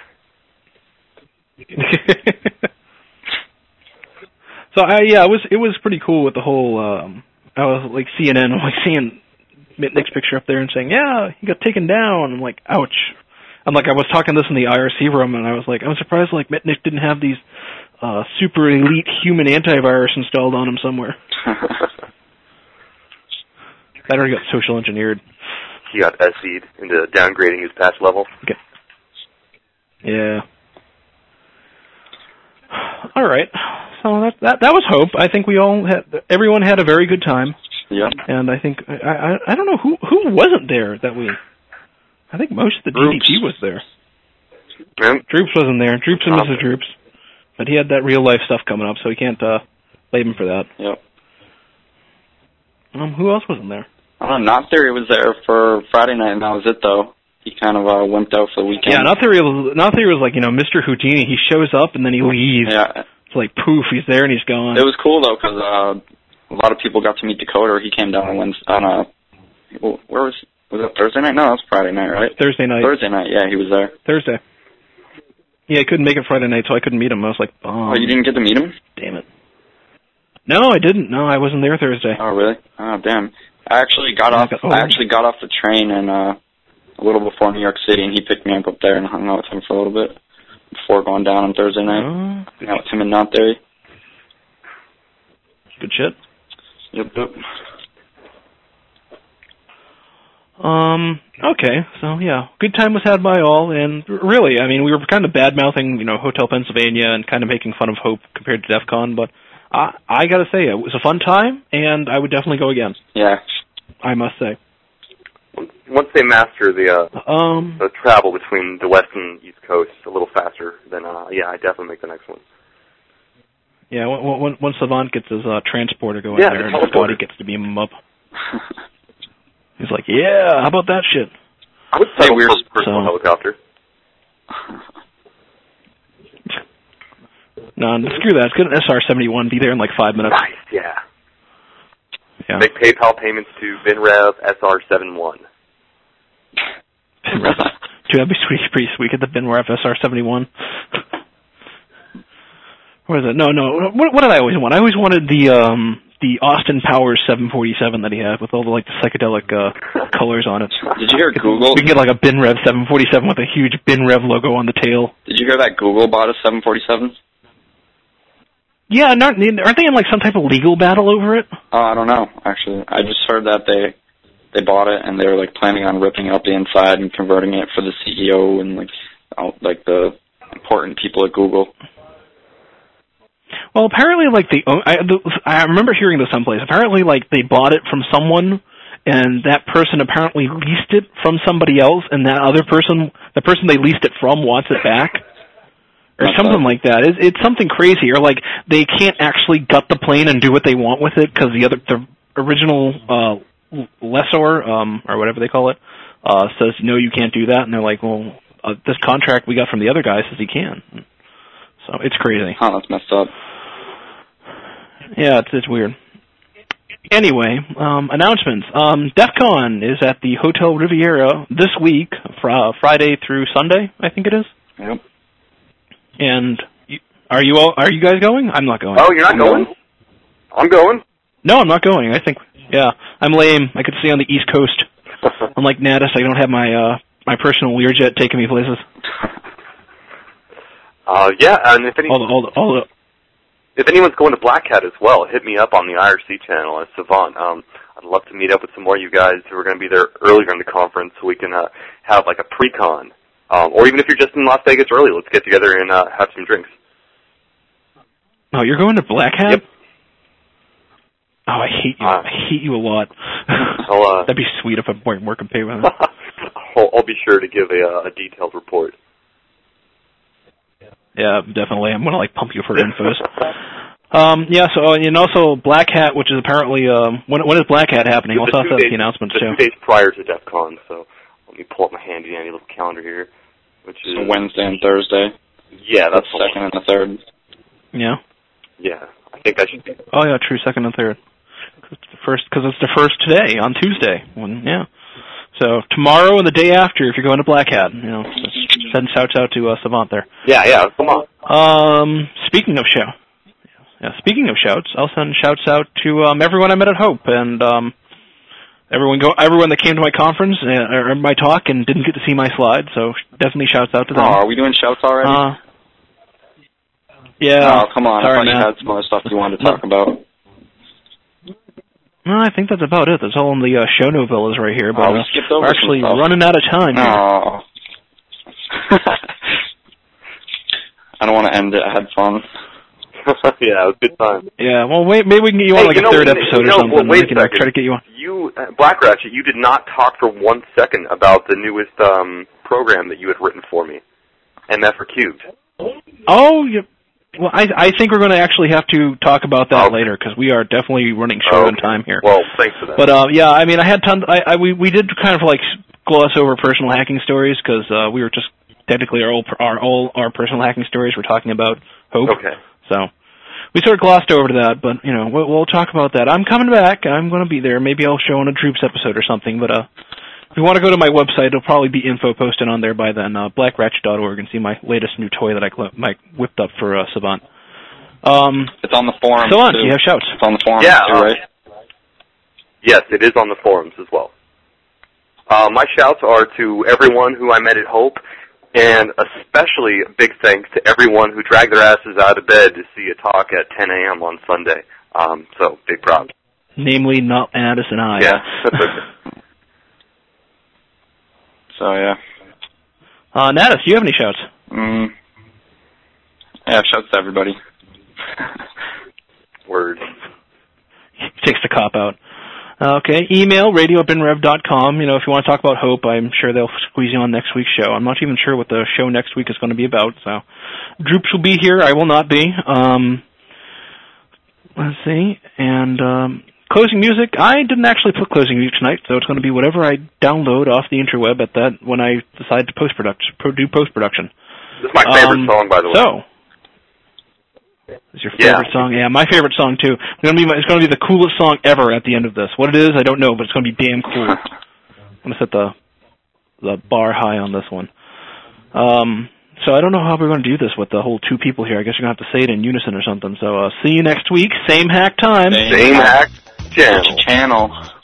So, I, yeah, it was it was pretty cool with the whole, um, I was like C N N, I'm like seeing Mitnick's picture up there and saying, yeah, he got taken down. I'm like, ouch. I'm like, I was talking this in the I R C room, and I was like, I'm surprised like Mitnick didn't have these uh, super elite human antivirus installed on him somewhere. That already got social engineered. He got S C'd into downgrading his patch level. Okay. Yeah. All right. So that that that was Hope. I think we all had, everyone had a very good time. Yeah. And I think I I, I don't know who who wasn't there that week. I think most of the D D P was there. Yep. Droops wasn't there. Droops and Missus Droops. But he had that real life stuff coming up, so we can't uh, blame him for that. Yep. Um, who else wasn't there? I don't know. Not Theory was there for Friday night, and that was it, though. He kind of uh, wimped out for the weekend. Yeah, Not Theory was, Not Theory was like, you know, Mister Houdini. He shows up, and then he leaves. Yeah. It's like, poof, he's there, and he's gone. It was cool, though, because uh, a lot of people got to meet Dakota. He came down on Wednesday. On a, where was was it Thursday night? No, that was Friday night, right? Thursday night. Thursday night, yeah, he was there. Thursday. Yeah, I couldn't make it Friday night, so I couldn't meet him. I was like, oh. Oh, you didn't get to meet him? Damn it. No, I didn't. No, I wasn't there Thursday. Oh, really? Oh, damn. I actually got off. Oh. I actually got off the train and uh, a little before New York City, and he picked me up up there and hung out with him for a little bit before going down on Thursday night. Oh. Hung out with him and Not Theory. Good shit. Yep, yep. Um, okay, so yeah, good time was had by all, and really, I mean, we were kind of bad-mouthing, you know, Hotel Pennsylvania and kind of making fun of Hope compared to DEF CON, but I, I gotta say, it was a fun time, and I would definitely go again. Yeah. I must say. Once they master the, uh, um, the travel between the West and East Coast a little faster, then, uh, yeah, I definitely make the next one. Yeah, when, once Savant gets his uh, transporter going yeah, there, the and Scotty gets to beam him up. He's like, yeah, how about that shit? I would settle hey, for a personal so, helicopter. No, screw that. It's good. S R seventy-one be there in like five minutes. Nice, yeah. Yeah. Make PayPal payments to BinRev S R seventy-one. BinRev. Dude, that'd be sweet, pretty sweet. Get the BinRev S R seventy-one. What is it? No, no. What, what did I always want? I always wanted the um the Austin Powers seven forty-seven that he had with all the like the psychedelic uh, colors on it. Did you hear Google? We can get like a BinRev seven forty-seven with a huge BinRev logo on the tail. Did you hear that Google bought a seven forty-seven? Yeah, not, aren't they in like some type of legal battle over it? Oh, I don't know. Actually, I just heard that they they bought it and they were like planning on ripping out the inside and converting it for the C E O and like out, like the important people at Google. Well, apparently, like the I, I remember hearing this someplace. Apparently, like they bought it from someone, and that person apparently leased it from somebody else, and that other person, the person they leased it from, wants it back, or Not something that. like that. It's, it's something crazy, or like they can't actually gut the plane and do what they want with it because the other, the original uh, lessor, um, or whatever they call it, uh, says no, you can't do that, and they're like, well, uh, this contract we got from the other guy says he can. So it's crazy. Oh, that's messed up. Yeah, it's it's weird. Anyway, um, announcements. Um, DEF CON is at the Hotel Riviera this week, fr- uh, Friday through Sunday, I think it is. Yep. And you, are you all, are you guys going? I'm not going. Oh, you're not I'm going? going? I'm going. No, I'm not going. I think, yeah, I'm lame. I could stay on the East Coast. Unlike Natus, I don't have my uh, my personal Learjet taking me places. Uh, yeah, and if any, all the, all the, all the, if anyone's going to Black Hat as well, hit me up on the I R C channel as Savant. Um, I'd love to meet up with some more of you guys who are going to be there earlier in the conference, so we can uh, have like a pre-con, um, or even if you're just in Las Vegas early, let's get together and uh, have some drinks. Oh, you're going to Black Hat? Yep. Oh, I hate you. Uh, I hate you a lot. uh, That'd be sweet if I'm more paid with it. I'll, I'll be sure to give a, a detailed report. Yeah, definitely. I'm going to, like, pump you for infos. um, yeah, so, and also Black Hat, which is apparently, um, when, when is Black Hat happening? We'll talk about the announcements, the too. two days prior to DEF CON, so let me pull up my handy-dandy little calendar here, which is... So Wednesday and Thursday. Yeah, that's the second and the third. Yeah. Yeah, I think I should... Be. Oh, yeah, true, second and third. It's the first, because it's the first today, on Tuesday. When, yeah. So tomorrow and the day after, if you're going to Black Hat, you know, send shouts out to uh, Savant there. Yeah, yeah, come on. Um, speaking of show, yeah, speaking of shouts, I'll send shouts out to um, everyone I met at Hope and um, everyone go, everyone that came to my conference uh, or my talk and didn't get to see my slides. So definitely shouts out to them. Oh, are we doing shouts already? Uh, yeah. Oh, come on! Sorry, I thought man. you had some other stuff you wanted to talk no. about. No, I think that's about it. That's all in the uh, show novellas right here. But oh, we uh, skipped over we're actually some stuff. running out of time here. Oh. I don't want to end it. I had fun. Yeah, it was a good time. Yeah, well, wait, maybe we can get you on hey, like you know, a third you episode know, or something. Well, wait we can a second. try to get you on. You, uh, Black Ratchet, you did not talk for one second about the newest um, program that you had written for me, M F or Cubed. Oh, you, well, I I think we're going to actually have to talk about that okay. later because we are definitely running short okay. on time here. Well, thanks for that. But uh, yeah, I mean, I had tons. I, I we we did kind of like gloss over personal hacking stories because uh, we were just technically our all our all our personal hacking stories. We're talking about Hope. Okay. So we sort of glossed over to that, but you know, we'll, we'll talk about that. I'm coming back. I'm going to be there. Maybe I'll show on a Droops episode or something. But uh, if you want to go to my website, it'll probably be info posted on there by then. Uh, black ratchet dot org and see my latest new toy that I cl- my whipped up for uh, Savant. Um, it's on the forums. Savant, too. you have shouts. It's on the forums yeah, too, uh, right? Yes, it is on the forums as well. Uh, my shouts are to everyone who I met at Hope, and especially a big thanks to everyone who dragged their asses out of bed to see a talk at ten a.m. on Sunday. Um, so, big props. Namely, not Addis and I. Yeah, that's okay. So, yeah. Uh, Natus, do you have any shouts? Mm. Yeah, shouts to everybody. Word. Takes the cop out. Okay, email radio at binrev dot com. You know, if you want to talk about Hope, I'm sure they'll squeeze you on next week's show. I'm not even sure what the show next week is going to be about, so. Droops will be here. I will not be. Um, let's see. And um, closing music. I didn't actually put closing music tonight, so it's going to be whatever I download off the interweb at that when I decide to post-production, do post-production. This is my favorite um, song, by the way. So. It's your favorite yeah. song? Yeah, my favorite song, too. It's going to be my, it's going to be the coolest song ever at the end of this. What it is, I don't know, but it's going to be damn cool. I'm going to set the the bar high on this one. Um, so I don't know how we're going to do this with the whole two people here. I guess you're going to have to say it in unison or something. So uh, see you next week. Same hack time. Same, Same hack channel. channel.